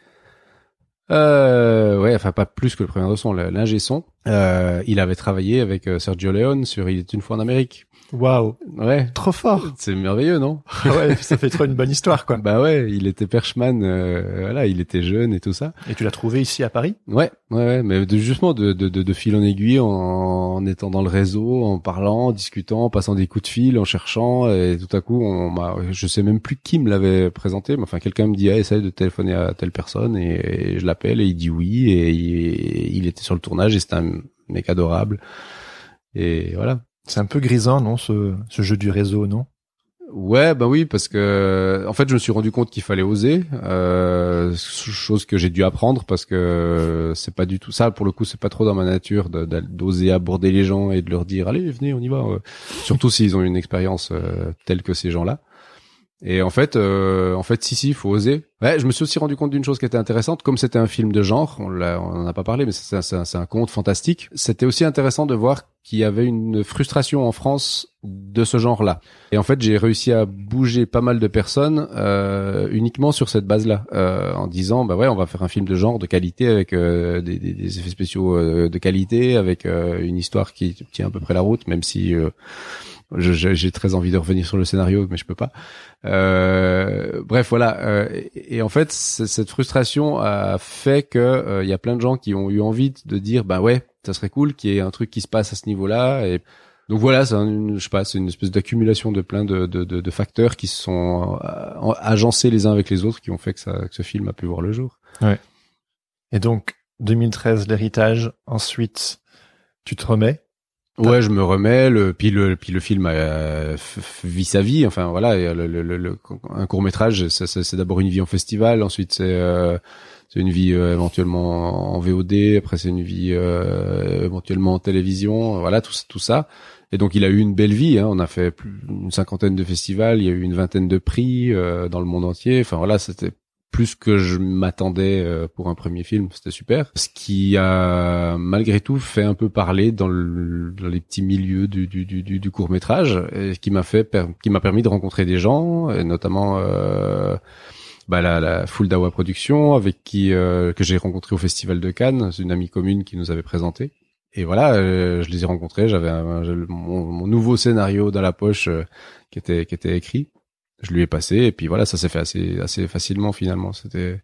euh, ouais, enfin pas plus que le preneur de son, l'ingé son, euh, il avait travaillé avec Sergio Leone sur Il est une fois en Amérique. Waouh, ouais, trop fort. C'est merveilleux, non? Ouais, ça fait trop une bonne histoire, quoi. Bah ouais, il était perchman, euh, voilà, il était jeune et tout ça. Et tu l'as trouvé ici à Paris? Ouais, ouais, ouais, mais de, justement de, de, de, de fil en aiguille, en, en étant dans le réseau, en parlant, en discutant, en passant des coups de fil, en cherchant, et tout à coup, on m'a, je sais même plus qui me l'avait présenté, mais enfin quelqu'un me dit, ah, essaye de téléphoner à telle personne, et, et je l'appelle et il dit oui, et il, il était sur le tournage et c'était un mec adorable, et voilà. C'est un peu grisant, non, ce, ce jeu du réseau, non? Ouais, bah oui, parce que en fait, je me suis rendu compte qu'il fallait oser, euh, chose que j'ai dû apprendre parce que c'est pas du tout ça. Pour le coup, c'est pas trop dans ma nature de, de, d'oser aborder les gens et de leur dire allez, venez, on y va. Surtout s'ils ont une expérience euh, telle que ces gens-là. Et en fait, euh, en fait, si, si, il faut oser. Ouais, je me suis aussi rendu compte d'une chose qui était intéressante, comme c'était un film de genre, on l'a, on en a pas parlé, mais c'est, c'est, c'est un conte fantastique. C'était aussi intéressant de voir qu'il y avait une frustration en France de ce genre-là. Et en fait, j'ai réussi à bouger pas mal de personnes euh, uniquement sur cette base-là, euh, en disant bah ouais, on va faire un film de genre de qualité avec euh, des, des, des effets spéciaux euh, de qualité, avec euh, une histoire qui tient à peu près la route, même si euh, je, j'ai très envie de revenir sur le scénario, mais je peux pas. Euh, bref, voilà. Euh, et, et en fait, cette frustration a fait que euh, il y a plein de gens qui ont eu envie de dire bah ouais, ça serait cool qu'il y ait un truc qui se passe à ce niveau-là. Et donc voilà, c'est une, je sais pas, c'est une espèce d'accumulation de plein de, de, de, de facteurs qui se sont euh, agencés les uns avec les autres, qui ont fait que, ça, que ce film a pu voir le jour. Ouais. Et donc deux mille treize, l'héritage. Ensuite, tu te remets. Ouais, je me remets. Le, puis le, puis le film a, vit sa vie. Enfin voilà, le, le, le, le un court métrage, c'est, c'est, c'est d'abord une vie en festival. Ensuite, c'est euh, c'est une vie euh, éventuellement en V O D. Après, c'est une vie euh, éventuellement en télévision. Voilà, tout, tout ça. Et donc, il a eu une belle vie. Hein. On a fait plus une cinquantaine de festivals. Il y a eu une vingtaine de prix euh, dans le monde entier. Enfin voilà, c'était plus que je m'attendais euh, pour un premier film. C'était super. Ce qui a malgré tout fait un peu parler dans, le, dans les petits milieux du, du, du, du court métrage, et qui m'a fait, qui m'a permis de rencontrer des gens, et notamment euh, bah, la, la Fuldawa Productions, avec qui euh, que j'ai rencontré au Festival de Cannes, c'est une amie commune qui nous avait présenté. Et voilà, euh, je les ai rencontrés. J'avais un, mon, mon nouveau scénario dans la poche euh, qui était qui était écrit. Je lui ai passé et puis voilà, ça s'est fait assez assez facilement finalement. C'était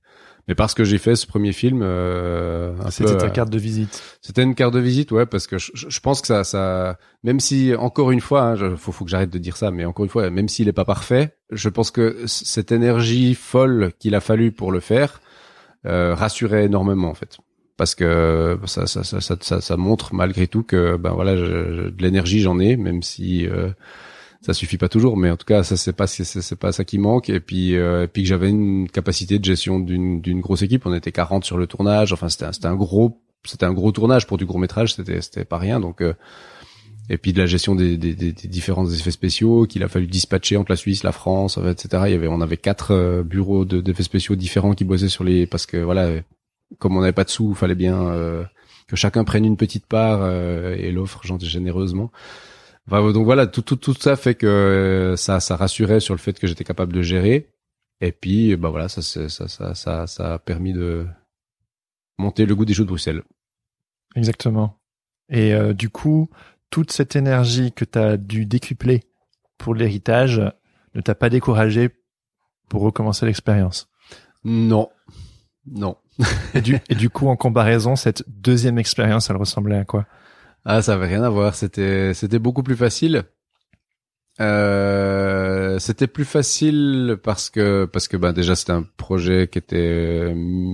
Mais parce que j'ai fait ce premier film, euh, un c'était peu, ta euh, carte de visite. C'était une carte de visite, ouais, parce que je, je pense que ça, ça, même si encore une fois, hein, je, faut, faut que j'arrête de dire ça, mais encore une fois, même s'il est pas parfait, je pense que cette énergie folle qu'il a fallu pour le faire euh, rassurait énormément en fait, parce que ça, ça, ça, ça, ça, ça montre malgré tout que ben voilà, je, je, de l'énergie j'en ai, même si euh, ça suffit pas toujours, mais en tout cas ça c'est pas c'est, c'est pas ça qui manque, et puis euh, et puis que j'avais une capacité de gestion d'une d'une grosse équipe, on était quarante sur le tournage, enfin c'était un, c'était un gros c'était un gros tournage pour du court métrage, c'était c'était pas rien, donc euh, et puis de la gestion des, des, des, des différents effets spéciaux qu'il a fallu dispatcher entre la Suisse, la France, et cetera. Il y avait on avait quatre euh, bureaux de, d'effets spéciaux différents qui bossaient sur les, parce que voilà, comme on n'avait pas de sous, il fallait bien euh, que chacun prenne une petite part euh, et l'offre généreusement. Enfin, donc voilà, tout tout tout ça fait que ça ça rassurait sur le fait que j'étais capable de gérer, et puis bah voilà, ça ça ça ça ça a permis de monter Le Goût des Jours de Bruxelles. Exactement. Et euh, du coup, toute cette énergie que tu as dû décupler pour l'héritage ne t'a pas découragé pour recommencer l'expérience? Non, non. et, du, et du coup, en comparaison, cette deuxième expérience, elle ressemblait à quoi? Ah, ça avait rien à voir. C'était, c'était beaucoup plus facile. Euh, c'était plus facile parce que, parce que, ben, déjà, c'était un projet qui était,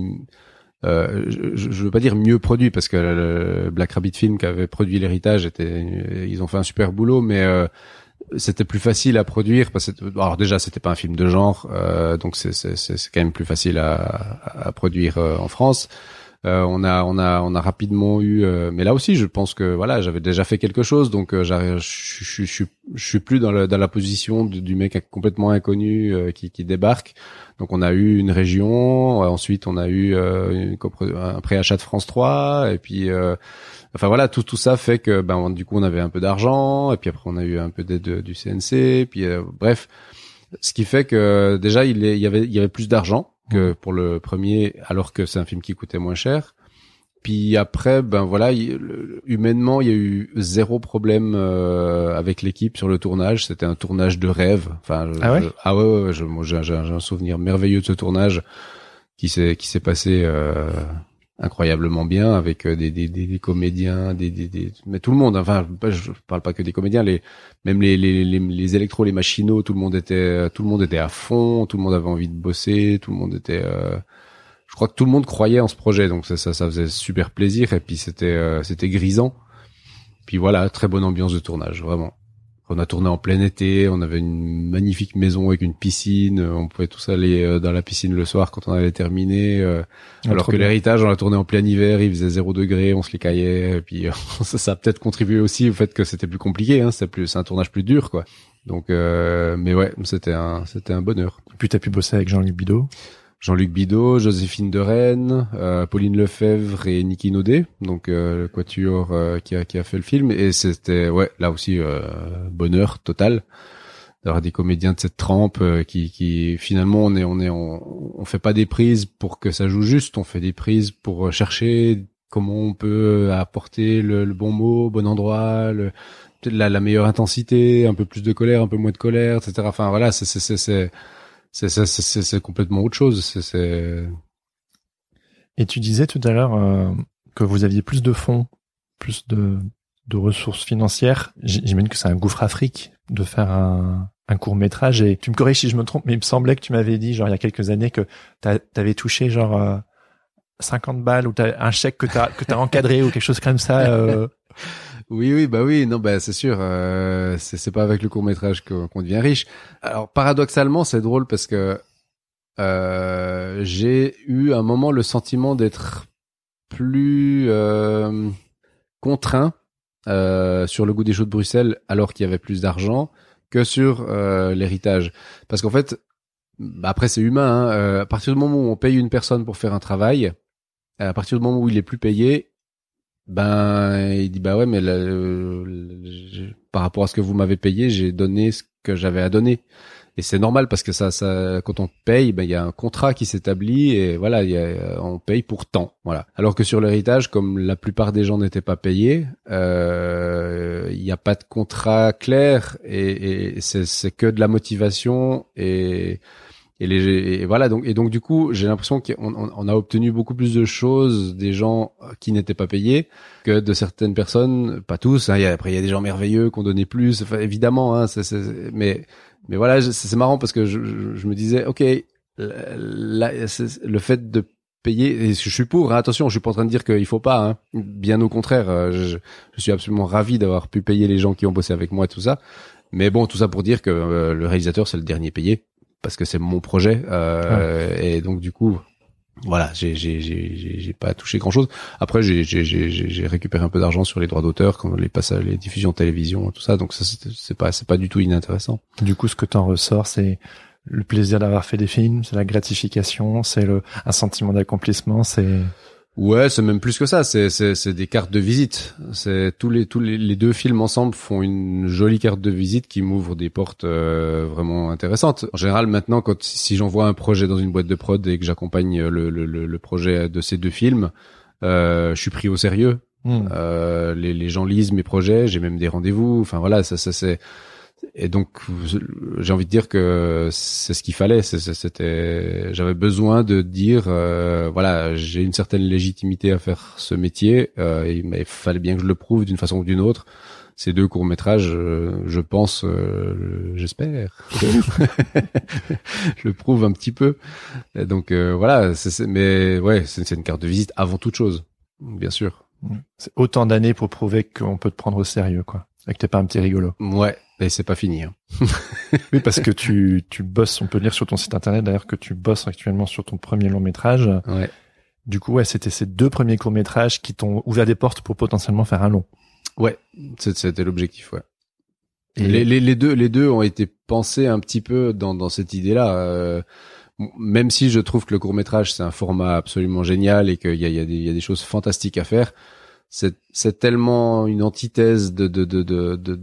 euh, je, je veux pas dire mieux produit, parce que le Black Rabbit Film qui avait produit l'héritage était, ils ont fait un super boulot, mais euh, c'était plus facile à produire parce que, alors déjà, c'était pas un film de genre, euh, donc c'est, c'est, c'est quand même plus facile à, à produire euh, en France. Euh, on a, on a, on a rapidement eu, euh, mais là aussi, je pense que voilà, j'avais déjà fait quelque chose, donc euh, je, je, je, je, je suis plus dans, le, dans la position du, du mec complètement inconnu euh, qui, qui débarque. Donc on a eu une région, euh, ensuite on a eu euh, une, un préachat de France trois, et puis, euh, enfin voilà, tout tout ça fait que ben du coup on avait un peu d'argent, et puis après on a eu un peu d'aide du C N C, puis euh, bref, ce qui fait que déjà il, est, il y avait, il y avait plus d'argent que pour le premier, alors que c'est un film qui coûtait moins cher. Puis après, ben voilà, il, le, humainement, il y a eu zéro problème euh, avec l'équipe sur le tournage. C'était un tournage de rêve. Enfin, ah ouais, je, ah ouais, ouais, je, moi, j'ai, j'ai, j'ai un souvenir merveilleux de ce tournage qui s'est qui s'est passé euh, incroyablement bien avec des des des, des comédiens, des, des des mais tout le monde. Enfin, je parle pas que des comédiens, les même les les les, les électros, les machinaux, tout le monde était tout le monde était à fond, tout le monde avait envie de bosser, tout le monde était. Euh, je crois que tout le monde croyait en ce projet, donc ça ça, ça faisait super plaisir, et puis c'était euh, c'était grisant. Puis voilà, très bonne ambiance de tournage, vraiment. On a tourné en plein été, on avait une magnifique maison avec une piscine, on pouvait tous aller dans la piscine le soir quand on avait terminé, euh, ah, alors que bien. L'héritage, on l'a tourné en plein hiver, il faisait zéro degré, on se les caillait, et puis ça, ça a peut-être contribué aussi au fait que c'était plus compliqué, hein, c'était plus, c'est un tournage plus dur, quoi. Donc, euh, mais ouais, c'était un, c'était un bonheur. Et puis t'as pu bosser avec Jean-Luc Bidot. Jean-Luc Bidot, Joséphine de Rennes, euh, Pauline Lefebvre et Niki Naudet, donc euh, le quatuor euh, qui a qui a fait le film, et c'était ouais là aussi euh, bonheur total d'avoir des comédiens de cette trempe euh, qui qui finalement on est on est on, on fait pas des prises pour que ça joue juste, on fait des prises pour chercher comment on peut apporter le, le bon mot, au bon endroit, le, peut-être la, la meilleure intensité, un peu plus de colère, un peu moins de colère, et cetera. Enfin voilà, c'est c'est c'est, c'est C'est, c'est, c'est, c'est complètement autre chose. C'est, c'est... Et tu disais tout à l'heure euh, que vous aviez plus de fonds, plus de, de ressources financières. J'imagine que c'est un gouffre Afrique de faire un, un court métrage. Et tu me corriges si je me trompe, mais il me semblait que tu m'avais dit, genre il y a quelques années, que t'avais touché genre euh, cinquante balles, ou t'as un chèque que t'as que t'as encadré ou quelque chose comme ça. Euh... Oui, oui, bah oui, non, bah c'est sûr, euh, c'est, c'est pas avec le court-métrage qu'on, qu'on devient riche. Alors, paradoxalement, c'est drôle parce que euh, j'ai eu un moment le sentiment d'être plus euh, contraint euh, sur Le Goût des Jours de Bruxelles, alors qu'il y avait plus d'argent, que sur euh, l'héritage. Parce qu'en fait, bah après c'est humain, hein, euh, à partir du moment où on paye une personne pour faire un travail, à partir du moment où il est plus payé, ben il dit bah ouais mais là, euh, je, par rapport à ce que vous m'avez payé, j'ai donné ce que j'avais à donner, et c'est normal parce que ça ça quand on paye, ben il y a un contrat qui s'établit, et voilà, il y a, on paye pour tant, voilà. Alors que sur l'héritage, comme la plupart des gens n'étaient pas payés, euh, il y a pas de contrat clair, et, et c'est c'est que de la motivation, et Et, les, et voilà, donc, et donc du coup, j'ai l'impression qu'on on, on a obtenu beaucoup plus de choses des gens qui n'étaient pas payés que de certaines personnes, pas tous. Hein, y a, après, il y a des gens merveilleux qui ont donné plus, enfin, évidemment. Hein, c'est, c'est, mais, mais voilà, c'est, c'est marrant parce que je, je, je me disais, ok, là, le fait de payer, et je suis pour. Hein, attention, je suis pas en train de dire qu'il faut pas. Hein, bien au contraire, je, je suis absolument ravi d'avoir pu payer les gens qui ont bossé avec moi et tout ça. Mais bon, tout ça pour dire que euh, le réalisateur, c'est le dernier payé. Parce que c'est mon projet euh, ouais. Et donc du coup voilà j'ai j'ai j'ai j'ai pas touché grand chose. Après j'ai j'ai j'ai j'ai récupéré un peu d'argent sur les droits d'auteur comme les passages, les diffusions de télévision, tout ça, donc ça c'est c'est pas c'est pas du tout inintéressant. Du coup ce que t'en ressors, c'est le plaisir d'avoir fait des films, c'est la gratification, c'est le un sentiment d'accomplissement, c'est ouais, c'est même plus que ça, c'est c'est c'est des cartes de visite. C'est tous les tous les, les deux films ensemble font une jolie carte de visite qui m'ouvre des portes euh, vraiment intéressantes. En général, maintenant quand si j'envoie un projet dans une boîte de prod et que j'accompagne le le le projet de ces deux films, euh je suis pris au sérieux. Mmh. Euh les les gens lisent mes projets, j'ai même des rendez-vous, enfin voilà, ça ça c'est et donc j'ai envie de dire que c'est ce qu'il fallait, c'était j'avais besoin de dire euh, voilà, j'ai une certaine légitimité à faire ce métier, euh, et, mais il fallait bien que je le prouve d'une façon ou d'une autre. Ces deux courts-métrages, euh, je pense euh, j'espère je le prouve un petit peu. Et donc euh, voilà, c'est, c'est, mais ouais, c'est, c'est une carte de visite avant toute chose, bien sûr. C'est autant d'années pour prouver qu'on peut te prendre au sérieux, quoi. Et que t'es pas un petit rigolo. Ouais, et c'est pas fini. Hein. Oui, parce que tu tu bosses, on peut lire sur ton site internet d'ailleurs que tu bosses actuellement sur ton premier long métrage. Ouais. Du coup, ouais, c'était ces deux premiers courts métrages qui t'ont ouvert des portes pour potentiellement faire un long. Ouais, c'était l'objectif, ouais. Et les, les les deux les deux ont été pensés un petit peu dans dans cette idée-là. Euh, même si je trouve que le court métrage c'est un format absolument génial et qu'il y a il y a des il y a des choses fantastiques à faire. C'est, c'est tellement une antithèse de de de de de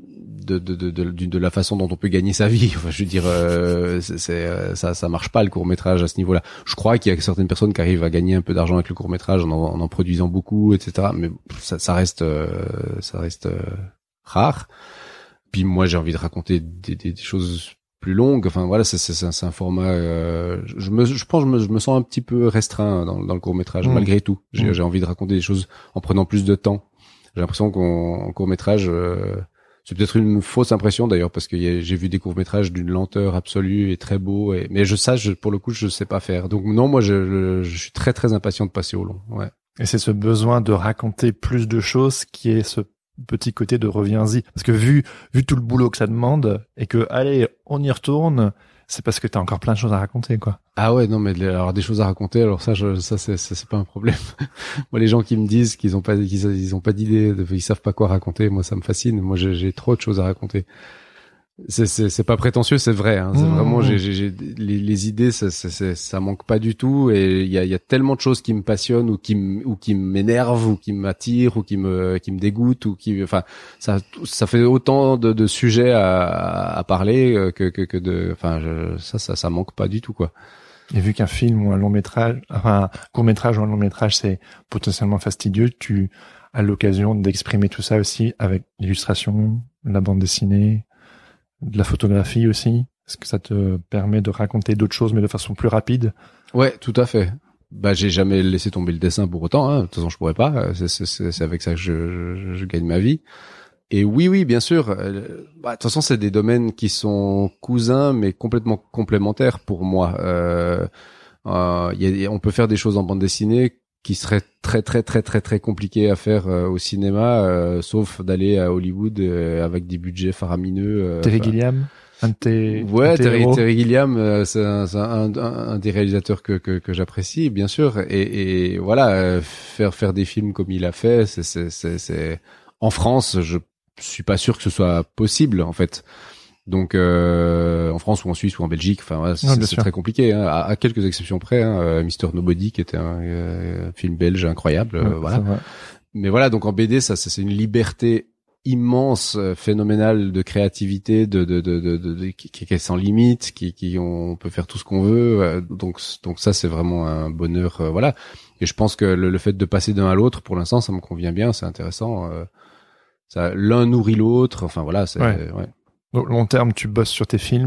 de de de, de, de, de la façon dont on peut gagner sa vie. Enfin, je veux dire, euh, c'est, c'est ça ça marche pas le court métrage à ce niveau-là. Je crois qu'il y a certaines personnes qui arrivent à gagner un peu d'argent avec le court métrage en, en en produisant beaucoup, et cetera. Mais ça, ça reste euh, ça reste euh, rare. Puis moi, j'ai envie de raconter des, des, des choses plus longue. Enfin voilà, c'est c'est c'est un format. Euh, je me je pense je me je me sens un petit peu restreint dans dans le court métrage mmh. malgré tout. J'ai mmh. j'ai envie de raconter des choses en prenant plus de temps. J'ai l'impression qu'en court métrage, euh, c'est peut-être une fausse impression d'ailleurs parce que y a, j'ai vu des courts métrages d'une lenteur absolue et très beau. Et mais je ça je, pour le coup je sais pas faire. Donc non, moi je, je je suis très très impatient de passer au long. Ouais. Et c'est ce besoin de raconter plus de choses qui est ce petit côté de reviens-y, parce que vu vu tout le boulot que ça demande et que allez on y retourne, c'est parce que t'as encore plein de choses à raconter, quoi. Ah ouais, non mais alors des choses à raconter, alors ça je, ça c'est c'est, c'est pas un problème. Moi les gens qui me disent qu'ils ont pas qu'ils ils ont pas d'idée, ils savent pas quoi raconter, moi ça me fascine. Moi j'ai, j'ai trop de choses à raconter. C'est c'est c'est pas prétentieux, c'est vrai. Hein. C'est mmh, vraiment j'ai j'ai, j'ai les, les idées, ça ça ça, ça manque pas du tout. Et il y a il y a tellement de choses qui me passionnent ou qui me ou qui m'énervent ou qui m'attirent ou qui me qui me dégoûtent ou qui enfin ça ça fait autant de, de sujets à, à parler que que que de enfin je, ça ça ça manque pas du tout, quoi. Et vu qu'un film ou un long métrage, enfin un court métrage ou un long métrage, c'est potentiellement fastidieux, tu as l'occasion d'exprimer tout ça aussi avec l'illustration, la bande dessinée, de la photographie aussi. Est-ce que ça te permet de raconter d'autres choses mais de façon plus rapide? Ouais, tout à fait. Bah, j'ai jamais laissé tomber le dessin pour autant. Hein. De toute façon, je pourrais pas. C'est, c'est, c'est avec ça que je, je, je gagne ma vie. Et oui, oui, bien sûr. Bah, de toute façon, c'est des domaines qui sont cousins, mais complètement complémentaires pour moi. Euh, euh, y a, on peut faire des choses en bande dessinée qui seraient très, très, très, très, très compliquées à faire euh, au cinéma, euh, sauf d'aller à Hollywood euh, avec des budgets faramineux. Euh, Terry Gilliam, un de tes, ouais, un de tes Terry, héros. Terry Gilliam, euh, c'est, un, c'est un, un, un des réalisateurs que, que, que j'apprécie, bien sûr. Et, et voilà, euh, faire faire des films comme il a fait, c'est, c'est, c'est, c'est... en France, je suis pas sûr que ce soit possible, en fait. Donc euh, en France ou en Suisse ou en Belgique, enfin ouais, c'est, c'est très compliqué, hein, à, à quelques exceptions près. Hein, euh, Mister Nobody qui était un euh, film belge incroyable, euh, ouais, voilà. Mais voilà, donc en B D, ça, ça c'est une liberté immense, euh, phénoménale de créativité, de, de, de, de, de, de qui, qui est sans limite, qui, qui on peut faire tout ce qu'on veut. Euh, donc, donc ça c'est vraiment un bonheur, euh, voilà. Et je pense que le, le fait de passer d'un à l'autre, pour l'instant, ça me convient bien, c'est intéressant. Euh, ça, l'un nourrit l'autre. Enfin voilà, c'est ouais. ouais. Au long terme, tu bosses sur tes films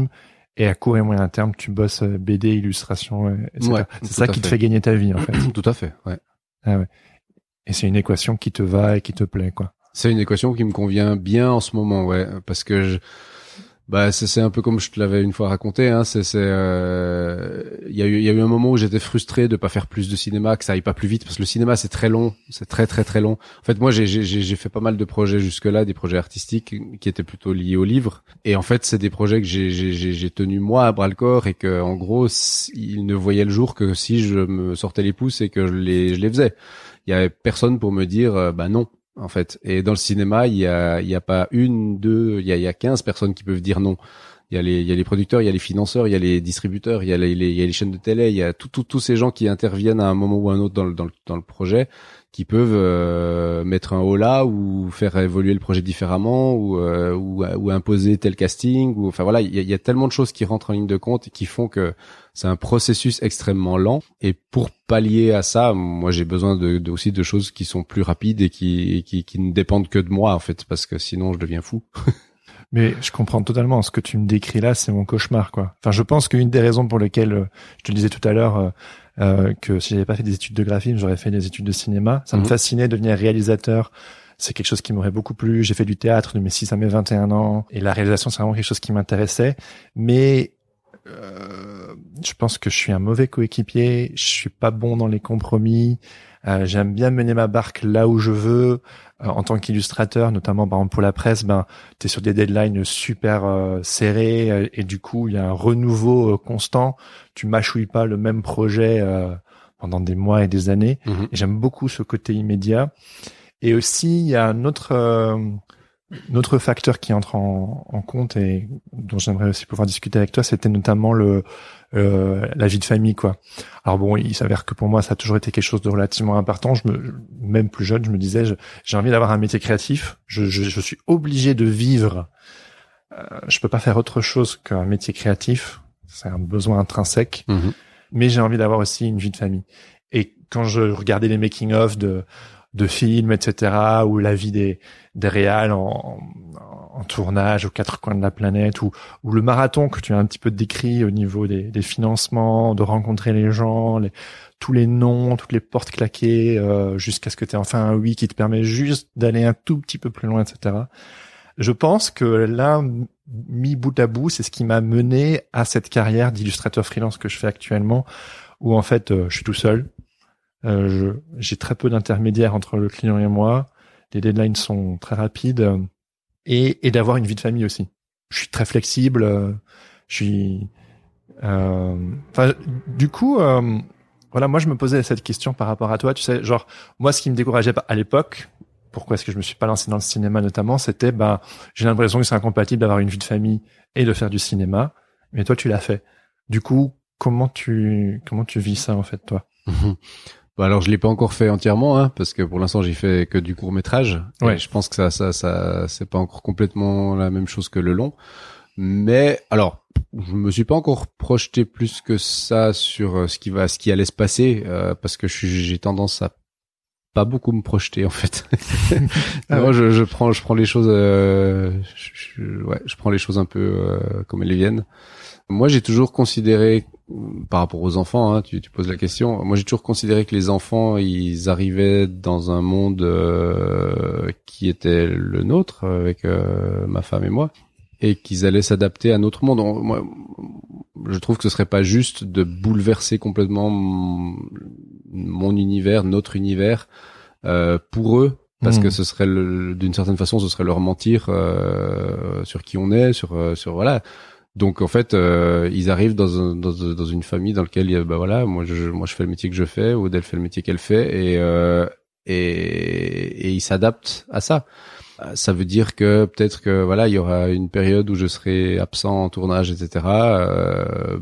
et à court et moyen terme, tu bosses B D, illustration, et cetera. Ouais, c'est ça qui fait. te fait gagner ta vie, en fait. Tout à fait, ouais. Ah ouais. Et c'est une équation qui te va et qui te plaît, quoi. C'est une équation qui me convient bien en ce moment, ouais, parce que je, bah c'est, c'est un peu comme je te l'avais une fois raconté, hein. C'est, c'est, euh, il y a eu, il y a eu un moment où j'étais frustré de pas faire plus de cinéma, que ça aille pas plus vite, parce que le cinéma c'est très long, c'est très très très long. En fait, moi j'ai, j'ai, j'ai fait pas mal de projets jusque-là, des projets artistiques qui étaient plutôt liés au livre, et en fait c'est des projets que j'ai, j'ai, j'ai, j'ai tenu moi à bras le corps et que en gros ils ne voyaient le jour que si je me sortais les pouces et que je les, je les faisais. Il y avait personne pour me dire, euh, bah non. En fait, et dans le cinéma, il y a, il y a pas une, deux, il y a, il y a quinze personnes qui peuvent dire non. Il y a les, il y a les producteurs, il y a les financeurs, il y a les distributeurs, il y a les, les il y a les chaînes de télé, il y a tout, tout, tous ces gens qui interviennent à un moment ou à un autre dans le, dans le, dans le projet, qui peuvent euh, mettre un holà ou faire évoluer le projet différemment ou, euh, ou, ou imposer tel casting. Ou, enfin voilà, il y a, il y a tellement de choses qui rentrent en ligne de compte et qui font que c'est un processus extrêmement lent. Et pour pallier à ça, moi j'ai besoin de, de aussi de choses qui sont plus rapides et qui, et qui, qui ne dépendent que de moi en fait, parce que sinon je deviens fou. Mais je comprends totalement. Ce que tu me décris là, c'est mon cauchemar, quoi. Enfin, je pense qu'une des raisons pour lesquelles, euh, je te le disais tout à l'heure, euh, euh, que si j'avais pas fait des études de graphisme, j'aurais fait des études de cinéma. Ça mmh. me fascinait de devenir réalisateur. C'est quelque chose qui m'aurait beaucoup plu. J'ai fait du théâtre de mes six à mes vingt et un ans. Et la réalisation, c'est vraiment quelque chose qui m'intéressait. Mais euh, je pense que je suis un mauvais coéquipier. Je suis pas bon dans les compromis. Euh, j'aime bien mener ma barque là où je veux. Euh, en tant qu'illustrateur, notamment par exemple pour la presse, ben t'es sur des deadlines super euh, serrés euh, et du coup il y a un renouveau euh, constant. Tu mâchouilles pas le même projet euh, pendant des mois et des années. Mmh. Et j'aime beaucoup ce côté immédiat. Et aussi il y a un autre euh, un autre facteur qui entre en, en compte et dont j'aimerais aussi pouvoir discuter avec toi, c'était notamment le euh, la vie de famille, quoi. Alors bon, il s'avère que pour moi, ça a toujours été quelque chose de relativement important. Je me, même plus jeune, je me disais, je, j'ai envie d'avoir un métier créatif. Je, je, je suis obligé de vivre. Euh, je peux pas faire autre chose qu'un métier créatif. C'est un besoin intrinsèque. Mmh. Mais j'ai envie d'avoir aussi une vie de famille. Et quand je regardais les making-of de de films, et cetera, ou la vie des des réals en, en, en tournage aux quatre coins de la planète, ou ou le marathon que tu as un petit peu décrit au niveau des, des financements, de rencontrer les gens, les, tous les noms, toutes les portes claquées, euh, jusqu'à ce que tu aies enfin un oui qui te permet juste d'aller un tout petit peu plus loin, et cetera. Je pense que là, mis bout à bout, c'est ce qui m'a mené à cette carrière d'illustrateur freelance que je fais actuellement, où en fait, euh, je suis tout seul. Euh, je, j'ai très peu d'intermédiaires entre le client et moi. Les deadlines sont très rapides euh, et, et d'avoir une vie de famille aussi. Je suis très flexible. Euh, je suis. Euh, enfin, du coup, euh, voilà, moi je me posais cette question par rapport à toi. Tu sais, genre moi, ce qui me décourageait à l'époque, pourquoi est-ce que je me suis pas lancé dans le cinéma notamment, c'était ben j'ai l'impression que c'est incompatible d'avoir une vie de famille et de faire du cinéma. Mais toi, tu l'as fait. Du coup, comment tu comment tu vis ça en fait, toi? Bah alors je l'ai pas encore fait entièrement, hein, parce que pour l'instant j'ai fait que du court métrage. Ouais. Et je pense que ça, ça, ça, c'est pas encore complètement la même chose que le long. Mais alors, je me suis pas encore projeté plus que ça sur ce qui va, ce qui allait se passer, euh, parce que je suis, j'ai tendance à pas beaucoup me projeter en fait. ah ouais. je, je prends, je prends les choses, euh, je, je, ouais, je prends les choses un peu euh, comme elles viennent. Moi, j'ai toujours considéré, par rapport aux enfants, hein, tu, tu poses la question. Moi, j'ai toujours considéré que les enfants, ils arrivaient dans un monde euh, qui était le nôtre avec euh, ma femme et moi, et qu'ils allaient s'adapter à notre monde. On, moi, je trouve que ce serait pas juste de bouleverser complètement mon, mon univers, notre univers, euh, pour eux. Parce mmh. que ce serait, le, d'une certaine façon, ce serait leur mentir euh, sur qui on est, sur, sur voilà. Donc en fait, euh, ils arrivent dans, un, dans, dans une famille dans laquelle il y a, bah voilà, moi je, moi je fais le métier que je fais, Aude elle fait le métier qu'elle fait, et euh, et, et ils s'adaptent à ça. Ça veut dire que peut-être que voilà, il y aura une période où je serai absent en tournage, et cetera. Euh,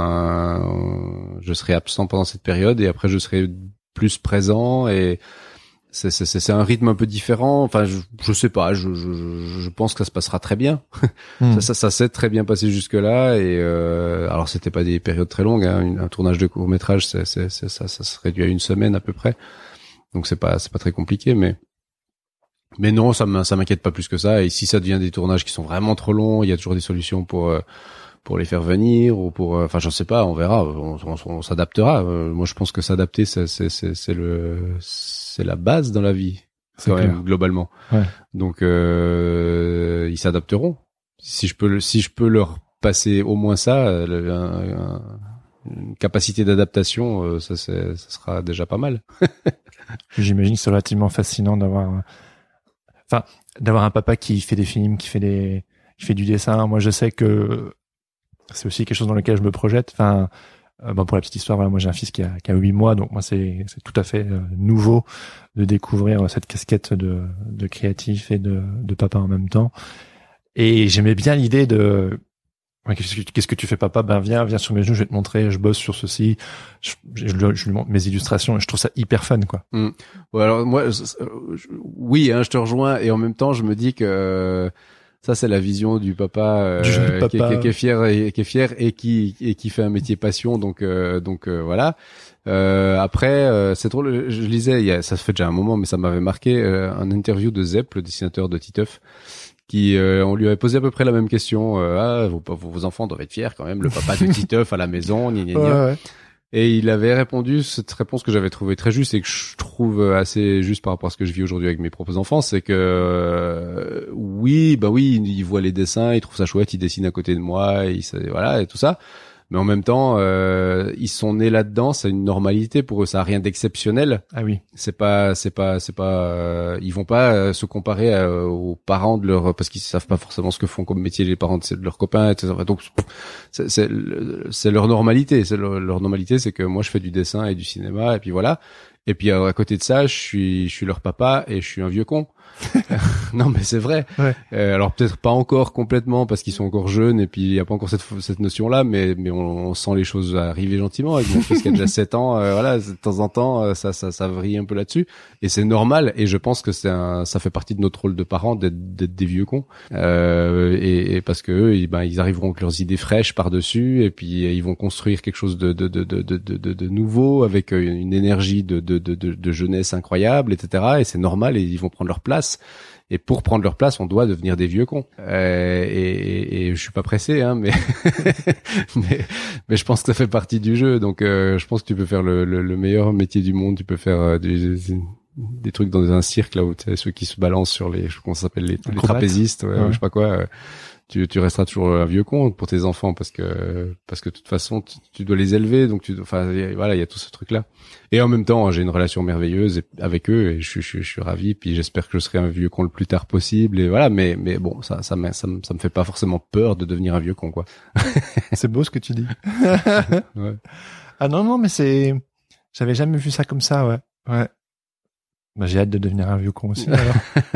ben, je serai absent pendant cette période et après je serai plus présent et c'est c'est c'est un rythme un peu différent. Enfin, je je sais pas. Je je je pense que ça se passera très bien. Mmh. ça ça ça s'est très bien passé jusque là. Et euh, alors c'était pas des périodes très longues. Hein. Un tournage de court métrage, c'est c'est c'est ça ça se réduit à une semaine à peu près. Donc c'est pas c'est pas très compliqué, mais mais non, ça ça m'inquiète pas plus que ça. Et si ça devient des tournages qui sont vraiment trop longs, il y a toujours des solutions pour euh, pour les faire venir ou pour, enfin, je sais pas, on verra, on, on, on s'adaptera. Euh, moi, je pense que s'adapter, c'est, c'est, c'est, c'est le, c'est la base dans la vie, c'est quand clair. Même globalement. Ouais. Donc, euh, ils s'adapteront. Si je peux, si je peux leur passer au moins ça, le, un, un, une capacité d'adaptation, euh, ça, c'est, ça sera déjà pas mal. J'imagine que c'est relativement fascinant d'avoir, enfin, d'avoir un papa qui fait des films, qui fait des, qui fait du dessin. Moi, je sais que c'est aussi quelque chose dans lequel je me projette. Enfin, euh, bon, pour la petite histoire, voilà, moi j'ai un fils qui a, qui a huit mois, donc moi c'est, c'est tout à fait euh, nouveau de découvrir cette casquette de, de créatif et de, de papa en même temps. Et j'aimais bien l'idée de, ouais, qu'est-ce, que, qu'est-ce que tu fais, papa? Ben viens, viens sur mes genoux, je vais te montrer. Je bosse sur ceci. Je, je, je, je lui montre mes illustrations. Et je trouve ça hyper fun, quoi. Mmh. Ouais, alors moi, je, je, oui, hein, je te rejoins. Et en même temps, je me dis que ça, c'est la vision du papa, euh, du jeune papa. Qui, qui, qui est fier et qui est fier et qui et qui fait un métier passion. Donc euh, donc euh, voilà. Euh, après, euh, c'est drôle. Je lisais, il y a, ça fait déjà un moment, mais ça m'avait marqué, euh, un interview de Zepp, le dessinateur de Titeuf, qui euh, on lui avait posé à peu près la même question. Euh, ah, vos, vos enfants doivent être fiers quand même, le papa de Titeuf à la maison, gna gna gna. Ouais, ouais. Et il avait répondu cette réponse que j'avais trouvée très juste et que je trouve assez juste par rapport à ce que je vis aujourd'hui avec mes propres enfants, c'est que euh, oui, bah oui, il voit les dessins, il trouve ça chouette, il dessine à côté de moi, il voilà et tout ça. Mais en même temps, euh, ils sont nés là-dedans, c'est une normalité pour eux, ça a rien d'exceptionnel. Ah oui. C'est pas, c'est pas, c'est pas, euh, ils vont pas euh, se comparer euh, aux parents de leur, parce qu'ils savent pas forcément ce que font comme métier les parents de, de leurs copains, et cetera. Donc c'est, c'est, c'est leur normalité, c'est leur, leur normalité, c'est que moi je fais du dessin et du cinéma et puis voilà. Et puis à côté de ça, je suis, je suis leur papa et je suis un vieux con. Non mais c'est vrai. Ouais. Euh, alors peut-être pas encore complètement parce qu'ils sont encore jeunes et puis il y a pas encore cette cette notion là, mais mais on, on sent les choses arriver gentiment avec mon fils qui a déjà sept ans. Euh, voilà, de temps en temps ça ça ça vrille un peu là-dessus et c'est normal et je pense que c'est un, ça fait partie de notre rôle de parents d'être d'être des vieux cons euh, et, et parce que eux ils, ben ils arriveront avec leurs idées fraîches par dessus et puis ils vont construire quelque chose de de de de de de, de nouveau avec une énergie de de de de, de jeunesse incroyable, et cetera. Et c'est normal et ils vont prendre leur place. Et pour prendre leur place, on doit devenir des vieux cons. Euh, et, et, et je suis pas pressé, hein, mais, mais mais je pense que ça fait partie du jeu. Donc, euh, je pense que tu peux faire le, le, le meilleur métier du monde. Tu peux faire euh, des, des trucs dans un cirque là où tu sais, ceux qui se balancent sur les, je sais pas comment ça s'appelle, les, les trapézistes, ouais, ouais. Je sais pas quoi. Euh, tu, tu resteras toujours un vieux con pour tes enfants parce que parce que de toute façon tu, tu dois les élever, donc tu enfin voilà, il y a tout ce truc là. Et en même temps, j'ai une relation merveilleuse avec eux et je suis je, je suis ravi, puis j'espère que je serai un vieux con le plus tard possible et voilà, mais mais bon, ça ça me ça me, ça me fait pas forcément peur de devenir un vieux con, quoi. C'est beau ce que tu dis. Ouais. Ah non non, mais c'est, j'avais jamais vu ça comme ça, ouais. Ouais. Bah j'ai hâte de devenir un vieux con aussi alors.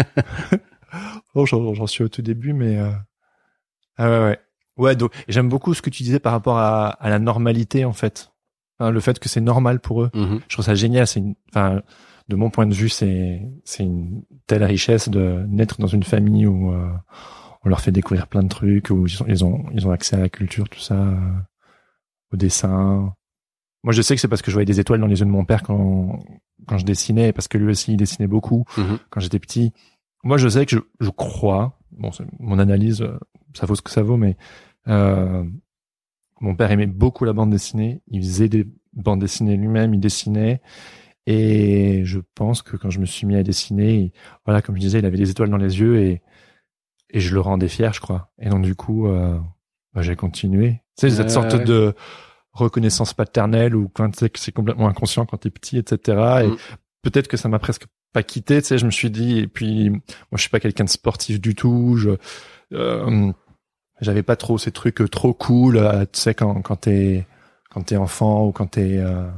Oh, j'en, j'en suis au tout début, mais euh... ah ouais ouais ouais. Donc j'aime beaucoup ce que tu disais par rapport à, à la normalité en fait. Enfin, le fait que c'est normal pour eux. Mm-hmm. Je trouve ça génial. C'est une, enfin, de mon point de vue, c'est c'est une telle richesse de naître dans une famille où euh, on leur fait découvrir plein de trucs, où ils ont ils ont, ils ont accès à la culture, tout ça, euh, au dessin. Moi, je sais que c'est parce que je voyais des étoiles dans les yeux de mon père quand quand je dessinais, parce que lui aussi il dessinait beaucoup mm-hmm. quand j'étais petit. Moi, je sais que je, je crois, bon, c'est mon analyse, ça vaut ce que ça vaut, mais euh, mon père aimait beaucoup la bande dessinée. Il faisait des bandes dessinées lui-même, il dessinait. Et je pense que quand je me suis mis à dessiner, il, voilà, comme je disais, il avait des étoiles dans les yeux et et je le rendais fier, je crois. Et donc du coup, euh, bah, j'ai continué. Tu sais, cette euh, sorte ouais. de reconnaissance paternelle où quand tu sais que c'est complètement inconscient quand t'es petit, et cetera. Et mm. peut-être que ça m'a presque pas quitté, tu sais, je me suis dit, et puis moi je suis pas quelqu'un de sportif du tout, je euh, j'avais pas trop ces trucs trop cool, euh, tu sais, quand quand t'es quand t'es enfant ou quand t'es euh,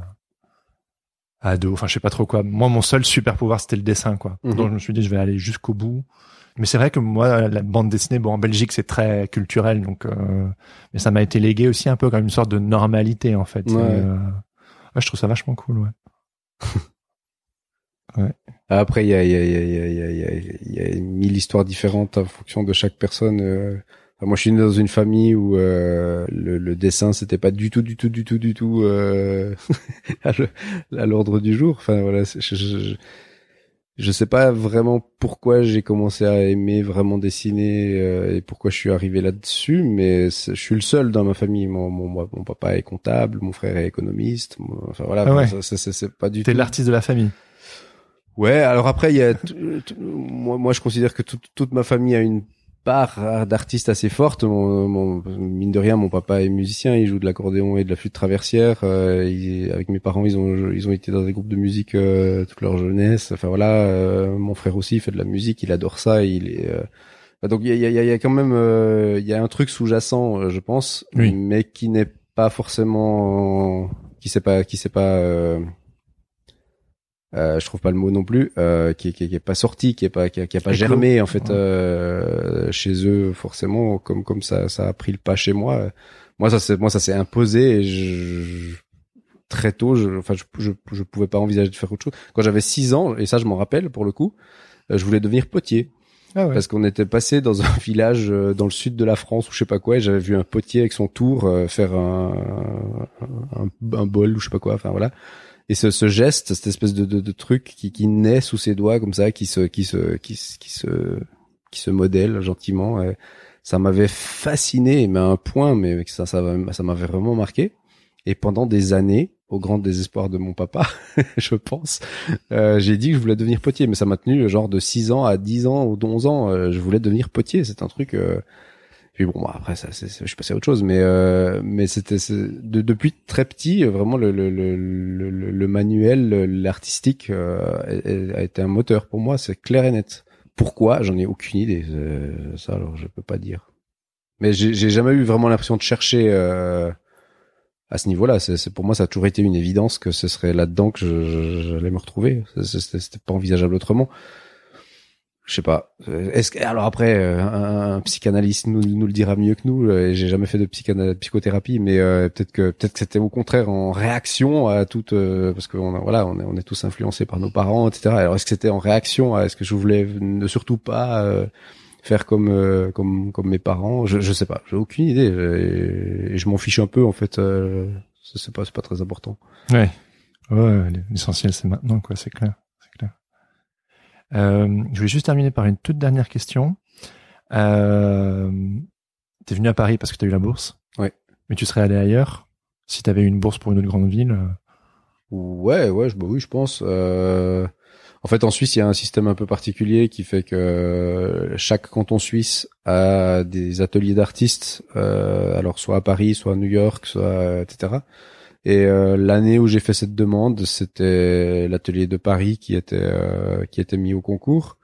ado, enfin je sais pas trop quoi. Moi mon seul super pouvoir c'était le dessin, quoi. Mm-hmm. Donc je me suis dit je vais aller jusqu'au bout. Mais c'est vrai que moi la bande dessinée, bon en Belgique c'est très culturel, donc euh, mais ça m'a été légué aussi un peu comme une sorte de normalité en fait. Ouais. Et, euh, ouais, je trouve ça vachement cool, ouais. Ouais. Après, il y a, il y a, il y a, il y a, il y a, il y a mille histoires différentes en fonction de chaque personne. Euh, enfin, moi, je suis né dans une famille où euh, le, le dessin, c'était pas du tout, du tout, du tout, du tout euh, à l'ordre du jour. Enfin voilà, je, je, je, je sais pas vraiment pourquoi j'ai commencé à aimer vraiment dessiner euh, et pourquoi je suis arrivé là-dessus, mais je suis le seul dans ma famille. Mon, mon, mon papa est comptable, mon frère est économiste. Mon, enfin voilà, ah ouais. ça, ça, ça, c'est pas du T'es tout. l'artiste de la famille. Ouais, alors après il y a t- t- moi moi je considère que toute toute ma famille a une part d'artiste assez forte. Mon, mon mine de rien, mon papa est musicien, il joue de l'accordéon et de la flûte traversière. Euh, il, avec mes parents, ils ont ils ont été dans des groupes de musique euh, toute leur jeunesse. Enfin voilà, euh, mon frère aussi il fait de la musique, il adore ça. Il est euh... donc il y a il y a, il y a quand même euh, il y a un truc sous-jacent, je pense, oui. mais qui n'est pas forcément qui sait pas qui sait pas euh, Euh, je trouve pas le mot non plus, euh, qui, qui, qui est pas sorti, qui est pas, qui a, qui a pas Éclos. germé en fait Ouais. euh, chez eux forcément, comme comme ça, ça a pris le pas chez moi. Moi ça c'est, moi ça s'est imposé et je, je, très tôt, je, enfin je, je, je pouvais pas envisager de faire autre chose. Quand j'avais six ans, et ça je m'en rappelle pour le coup, euh, je voulais devenir potier. Ah ouais. Parce qu'on était passé dans un village euh, dans le sud de la France ou je sais pas quoi, et j'avais vu un potier avec son tour euh, faire un, un, un bol ou je sais pas quoi, enfin voilà. Et ce, ce geste, cette espèce de, de, de truc qui, qui naît sous ses doigts comme ça, qui se, qui se, qui, se- qui se, qui se modèle gentiment, euh, ça m'avait fasciné, mais à un point, mais ça, ça, ça m'avait vraiment marqué. Et pendant des années, au grand désespoir de mon papa, je pense, euh, j'ai dit que je voulais devenir potier, mais ça m'a tenu genre de six ans à dix ans ou onze ans, euh, je voulais devenir potier. C'est un truc. Euh, Puis bon, bah, après ça, c'est, c'est, je suis passé à autre chose, mais euh, mais c'était c'est, de, depuis très petit, vraiment le le le le, le manuel, l'artistique euh, a, a été un moteur pour moi, c'est clair et net. Pourquoi? J'en ai aucune idée. Euh, ça, alors je peux pas dire. Mais j'ai, j'ai jamais eu vraiment l'impression de chercher euh, à ce niveau-là. C'est, c'est pour moi, ça a toujours été une évidence que ce serait là-dedans que je, je, j'allais me retrouver. C'était, c'était pas envisageable autrement. Je sais pas. Est-ce que, alors après, un, un psychanalyste nous, nous le dira mieux que nous. J'ai jamais fait de psychana- psychothérapie, mais euh, peut-être que peut-être que c'était au contraire en réaction à toute, euh, parce que on a, voilà, on est on est tous influencés par nos parents, et cetera. Alors est-ce que c'était en réaction à est-ce que je voulais ne surtout pas euh, faire comme euh, comme comme mes parents? Je je sais pas. J'ai aucune idée. Et, et je m'en fiche un peu en fait. Euh, c'est pas c'est pas très important. Ouais. Ouais. L'essentiel c'est maintenant quoi. C'est clair. Euh, je voulais juste terminer par une toute dernière question. Euh, t'es venu à Paris parce que t'as eu la bourse. Ouais. Mais tu serais allé ailleurs si t'avais eu une bourse pour une autre grande ville. Ouais, ouais, je, bah oui, je pense. Euh, en fait, en Suisse, il y a un système un peu particulier qui fait que chaque canton suisse a des ateliers d'artistes, euh, alors soit à Paris, soit à New York, soit et cetera. Et euh, l'année où j'ai fait cette demande, c'était l'atelier de Paris qui était euh, qui était mis au concours.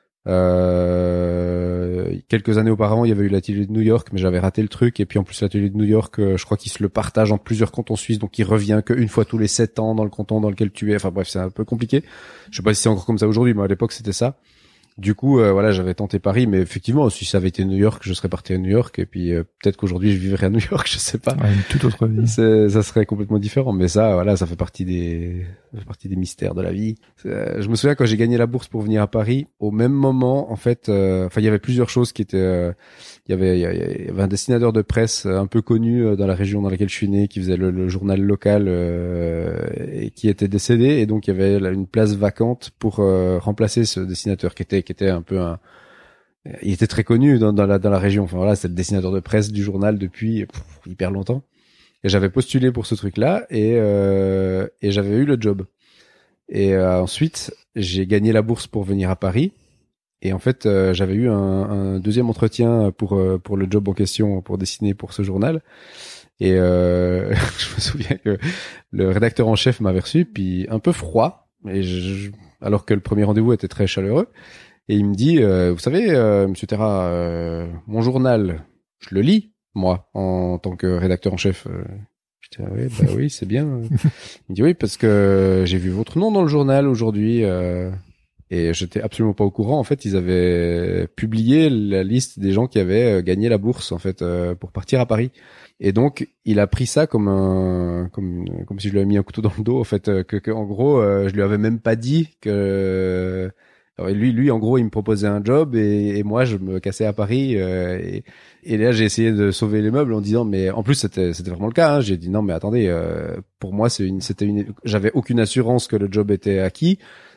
Euh, quelques années auparavant, il y avait eu l'atelier de New York, mais j'avais raté le truc. Et puis en plus, l'atelier de New York, euh, je crois qu'il se le partage en plusieurs cantons suisses, donc il revient qu'une fois tous les sept ans dans le canton dans lequel tu es. Enfin bref, c'est un peu compliqué. Je sais pas si c'est encore comme ça aujourd'hui, mais à l'époque c'était ça. Du coup, euh, voilà, j'avais tenté Paris, mais effectivement, si ça avait été New York, je serais parti à New York, et puis euh, peut-être qu'aujourd'hui je vivrais à New York, je sais pas. Ouais, une toute autre vie. C'est, ça serait complètement différent, mais ça, voilà, ça fait partie des, ça fait partie des mystères de la vie. Euh, je me souviens quand j'ai gagné la bourse pour venir à Paris, au même moment, en fait, euh, enfin, il y avait plusieurs choses qui étaient, euh, il y avait, il y avait un dessinateur de presse un peu connu dans la région dans laquelle je suis né, qui faisait le, le journal local euh, et qui était décédé, et donc il y avait une place vacante pour euh, remplacer ce dessinateur qui était, qui était un peu un il était très connu dans, dans la dans la région. Enfin voilà, c'est le dessinateur de presse du journal depuis pff, hyper longtemps. Et j'avais postulé pour ce truc-là et euh, et j'avais eu le job. Et euh, ensuite, j'ai gagné la bourse pour venir à Paris. Et en fait, euh, j'avais eu un, un deuxième entretien pour euh, pour le job en question, pour dessiner pour ce journal. Et euh, je me souviens que le rédacteur en chef m'avait reçu, puis un peu froid, et je, alors que le premier rendez-vous était très chaleureux. Et il me dit, euh, vous savez, euh, Monsieur Terra, euh, mon journal, je le lis, moi, en tant que rédacteur en chef. Euh, je dis, ah oui, bah oui, c'est bien. Il me dit, oui, parce que j'ai vu votre nom dans le journal aujourd'hui. Euh, et j'étais absolument pas au courant. En fait, ils avaient publié la liste des gens qui avaient gagné la bourse, en fait, euh, pour partir à Paris. Et donc, il a pris ça comme un, comme, comme si je lui avais mis un couteau dans le dos, en fait, euh, que, que, en gros, euh, je lui avais même pas dit que... Alors lui, lui, en gros, il me proposait un job et, et moi, je me cassais à Paris. Euh, et, et là, j'ai essayé de sauver les meubles en disant, mais en plus, c'était, c'était vraiment le cas. Hein. J'ai dit non, mais attendez, euh, pour moi, c'est une, c'était une, j'avais aucune assurance que le job était acquis.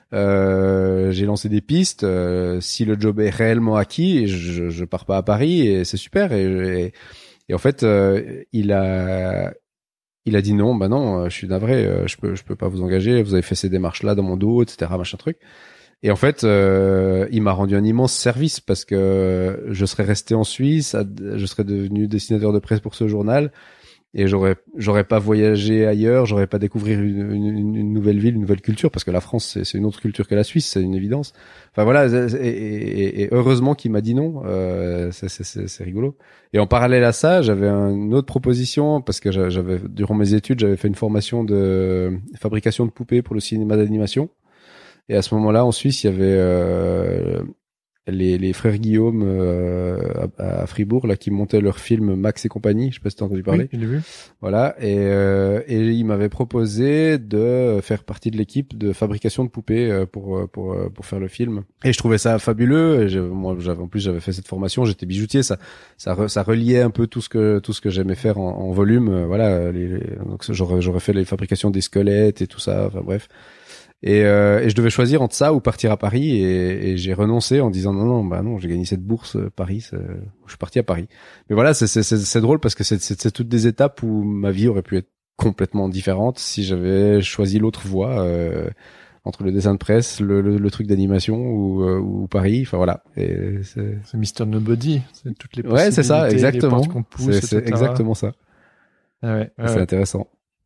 Euh, j'ai lancé des pistes. Euh, si le job est réellement acquis, je, je pars pas à Paris et c'est super. Et, et, et en fait, euh, il a, il a dit non. Bah non, je suis navré. Je peux, je peux pas vous engager. Vous avez fait ces démarches là dans mon dos, et cetera. Machin truc. Et en fait, euh, il m'a rendu un immense service parce que je serais resté en Suisse, je serais devenu dessinateur de presse pour ce journal. Et j'aurais, j'aurais pas voyagé ailleurs, j'aurais pas découvert une, une, une nouvelle ville, une nouvelle culture, parce que la France, c'est, c'est une autre culture que la Suisse, c'est une évidence. Enfin voilà, et, et, et heureusement qu'il m'a dit non, euh, c'est, c'est, c'est, c'est rigolo. Et en parallèle à ça, j'avais une autre proposition, parce que j'avais, durant mes études, j'avais fait une formation de fabrication de poupées pour le cinéma d'animation. Et à ce moment-là, en Suisse, il y avait euh, les, les frères Guillaume euh, à, à Fribourg là qui montaient leur film Max et compagnie. Je sais pas si t'as entendu parler. Oui, je l'ai vu. Voilà. Et, euh, et ils m'avaient proposé de faire partie de l'équipe de fabrication de poupées pour pour pour faire le film. Et je trouvais ça fabuleux. Et je, moi, j'avais en plus j'avais fait cette formation. J'étais bijoutier. Ça ça re, ça reliait un peu tout ce que tout ce que j'aimais faire en, en volume. Voilà. Les, les, donc j'aurais j'aurais fait les fabrications des squelettes et tout ça. Enfin bref. Et, euh, et je devais choisir entre ça ou partir à Paris et, et j'ai renoncé en disant non non bah non j'ai gagné cette bourse Paris c'est... je suis parti à Paris. Mais voilà c'est c'est c'est, c'est drôle parce que c'est, c'est c'est toutes des étapes où ma vie aurait pu être complètement différente si j'avais choisi l'autre voie euh, entre le dessin de presse, le le, le truc d'animation ou euh, ou Paris. Enfin voilà. Et c'est c'est mister Nobody, c'est toutes les possibilités. Ouais c'est ça exactement. Les portes qu'on pousse, c'est, c'est exactement ça. Ah ouais, ah c'est ouais. intéressant.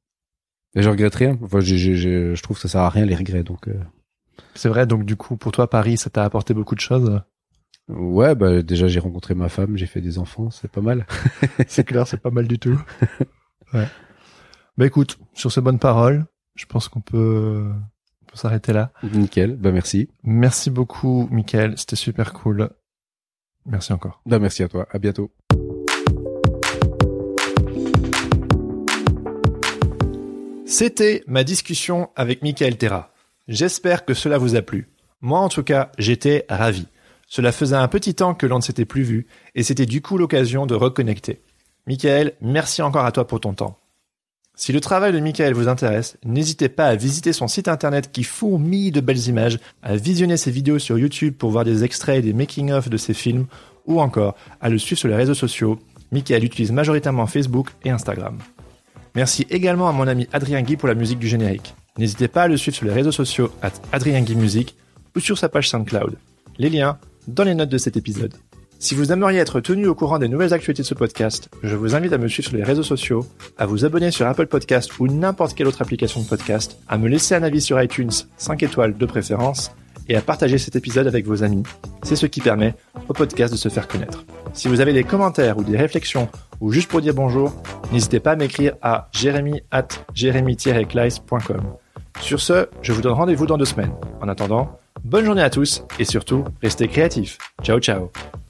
Et je regrette rien. Enfin, j'ai, j'ai, j'ai, je trouve que ça sert à rien les regrets. Donc. Euh... C'est vrai. Donc du coup, pour toi, Paris, ça t'a apporté beaucoup de choses. Ouais, bah déjà j'ai rencontré ma femme, j'ai fait des enfants, c'est pas mal. C'est clair, c'est pas mal du tout. Ouais. Bah écoute, sur ces bonnes paroles, je pense qu'on peut, on peut s'arrêter là. Nickel. Bah merci. Merci beaucoup, Mickaël. C'était super cool. Merci encore. Bah merci à toi. À bientôt. C'était ma discussion avec Mickaël Terra. J'espère que cela vous a plu. Moi, en tout cas, j'étais ravi. Cela faisait un petit temps que l'on ne s'était plus vu, et c'était du coup l'occasion de reconnecter. Mickaël, merci encore à toi pour ton temps. Si le travail de Mickaël vous intéresse, n'hésitez pas à visiter son site internet qui fourmille de belles images, à visionner ses vidéos sur YouTube pour voir des extraits et des making-of de ses films, ou encore à le suivre sur les réseaux sociaux. Mickaël utilise majoritairement Facebook et Instagram. Merci également à mon ami Adrien Guy pour la musique du générique. N'hésitez pas à le suivre sur les réseaux sociaux at Adrien Guy Music ou sur sa page SoundCloud. Les liens dans les notes de cet épisode. Si vous aimeriez être tenu au courant des nouvelles actualités de ce podcast, je vous invite à me suivre sur les réseaux sociaux, à vous abonner sur Apple Podcast ou n'importe quelle autre application de podcast, à me laisser un avis sur iTunes, cinq étoiles de préférence, et à partager cet épisode avec vos amis. C'est ce qui permet au podcast de se faire connaître. Si vous avez des commentaires ou des réflexions, ou juste pour dire bonjour, n'hésitez pas à m'écrire à jeremy at jeremy tiret kleiss point com. Sur ce, je vous donne rendez-vous dans deux semaines. En attendant, bonne journée à tous et surtout, restez créatifs. Ciao ciao.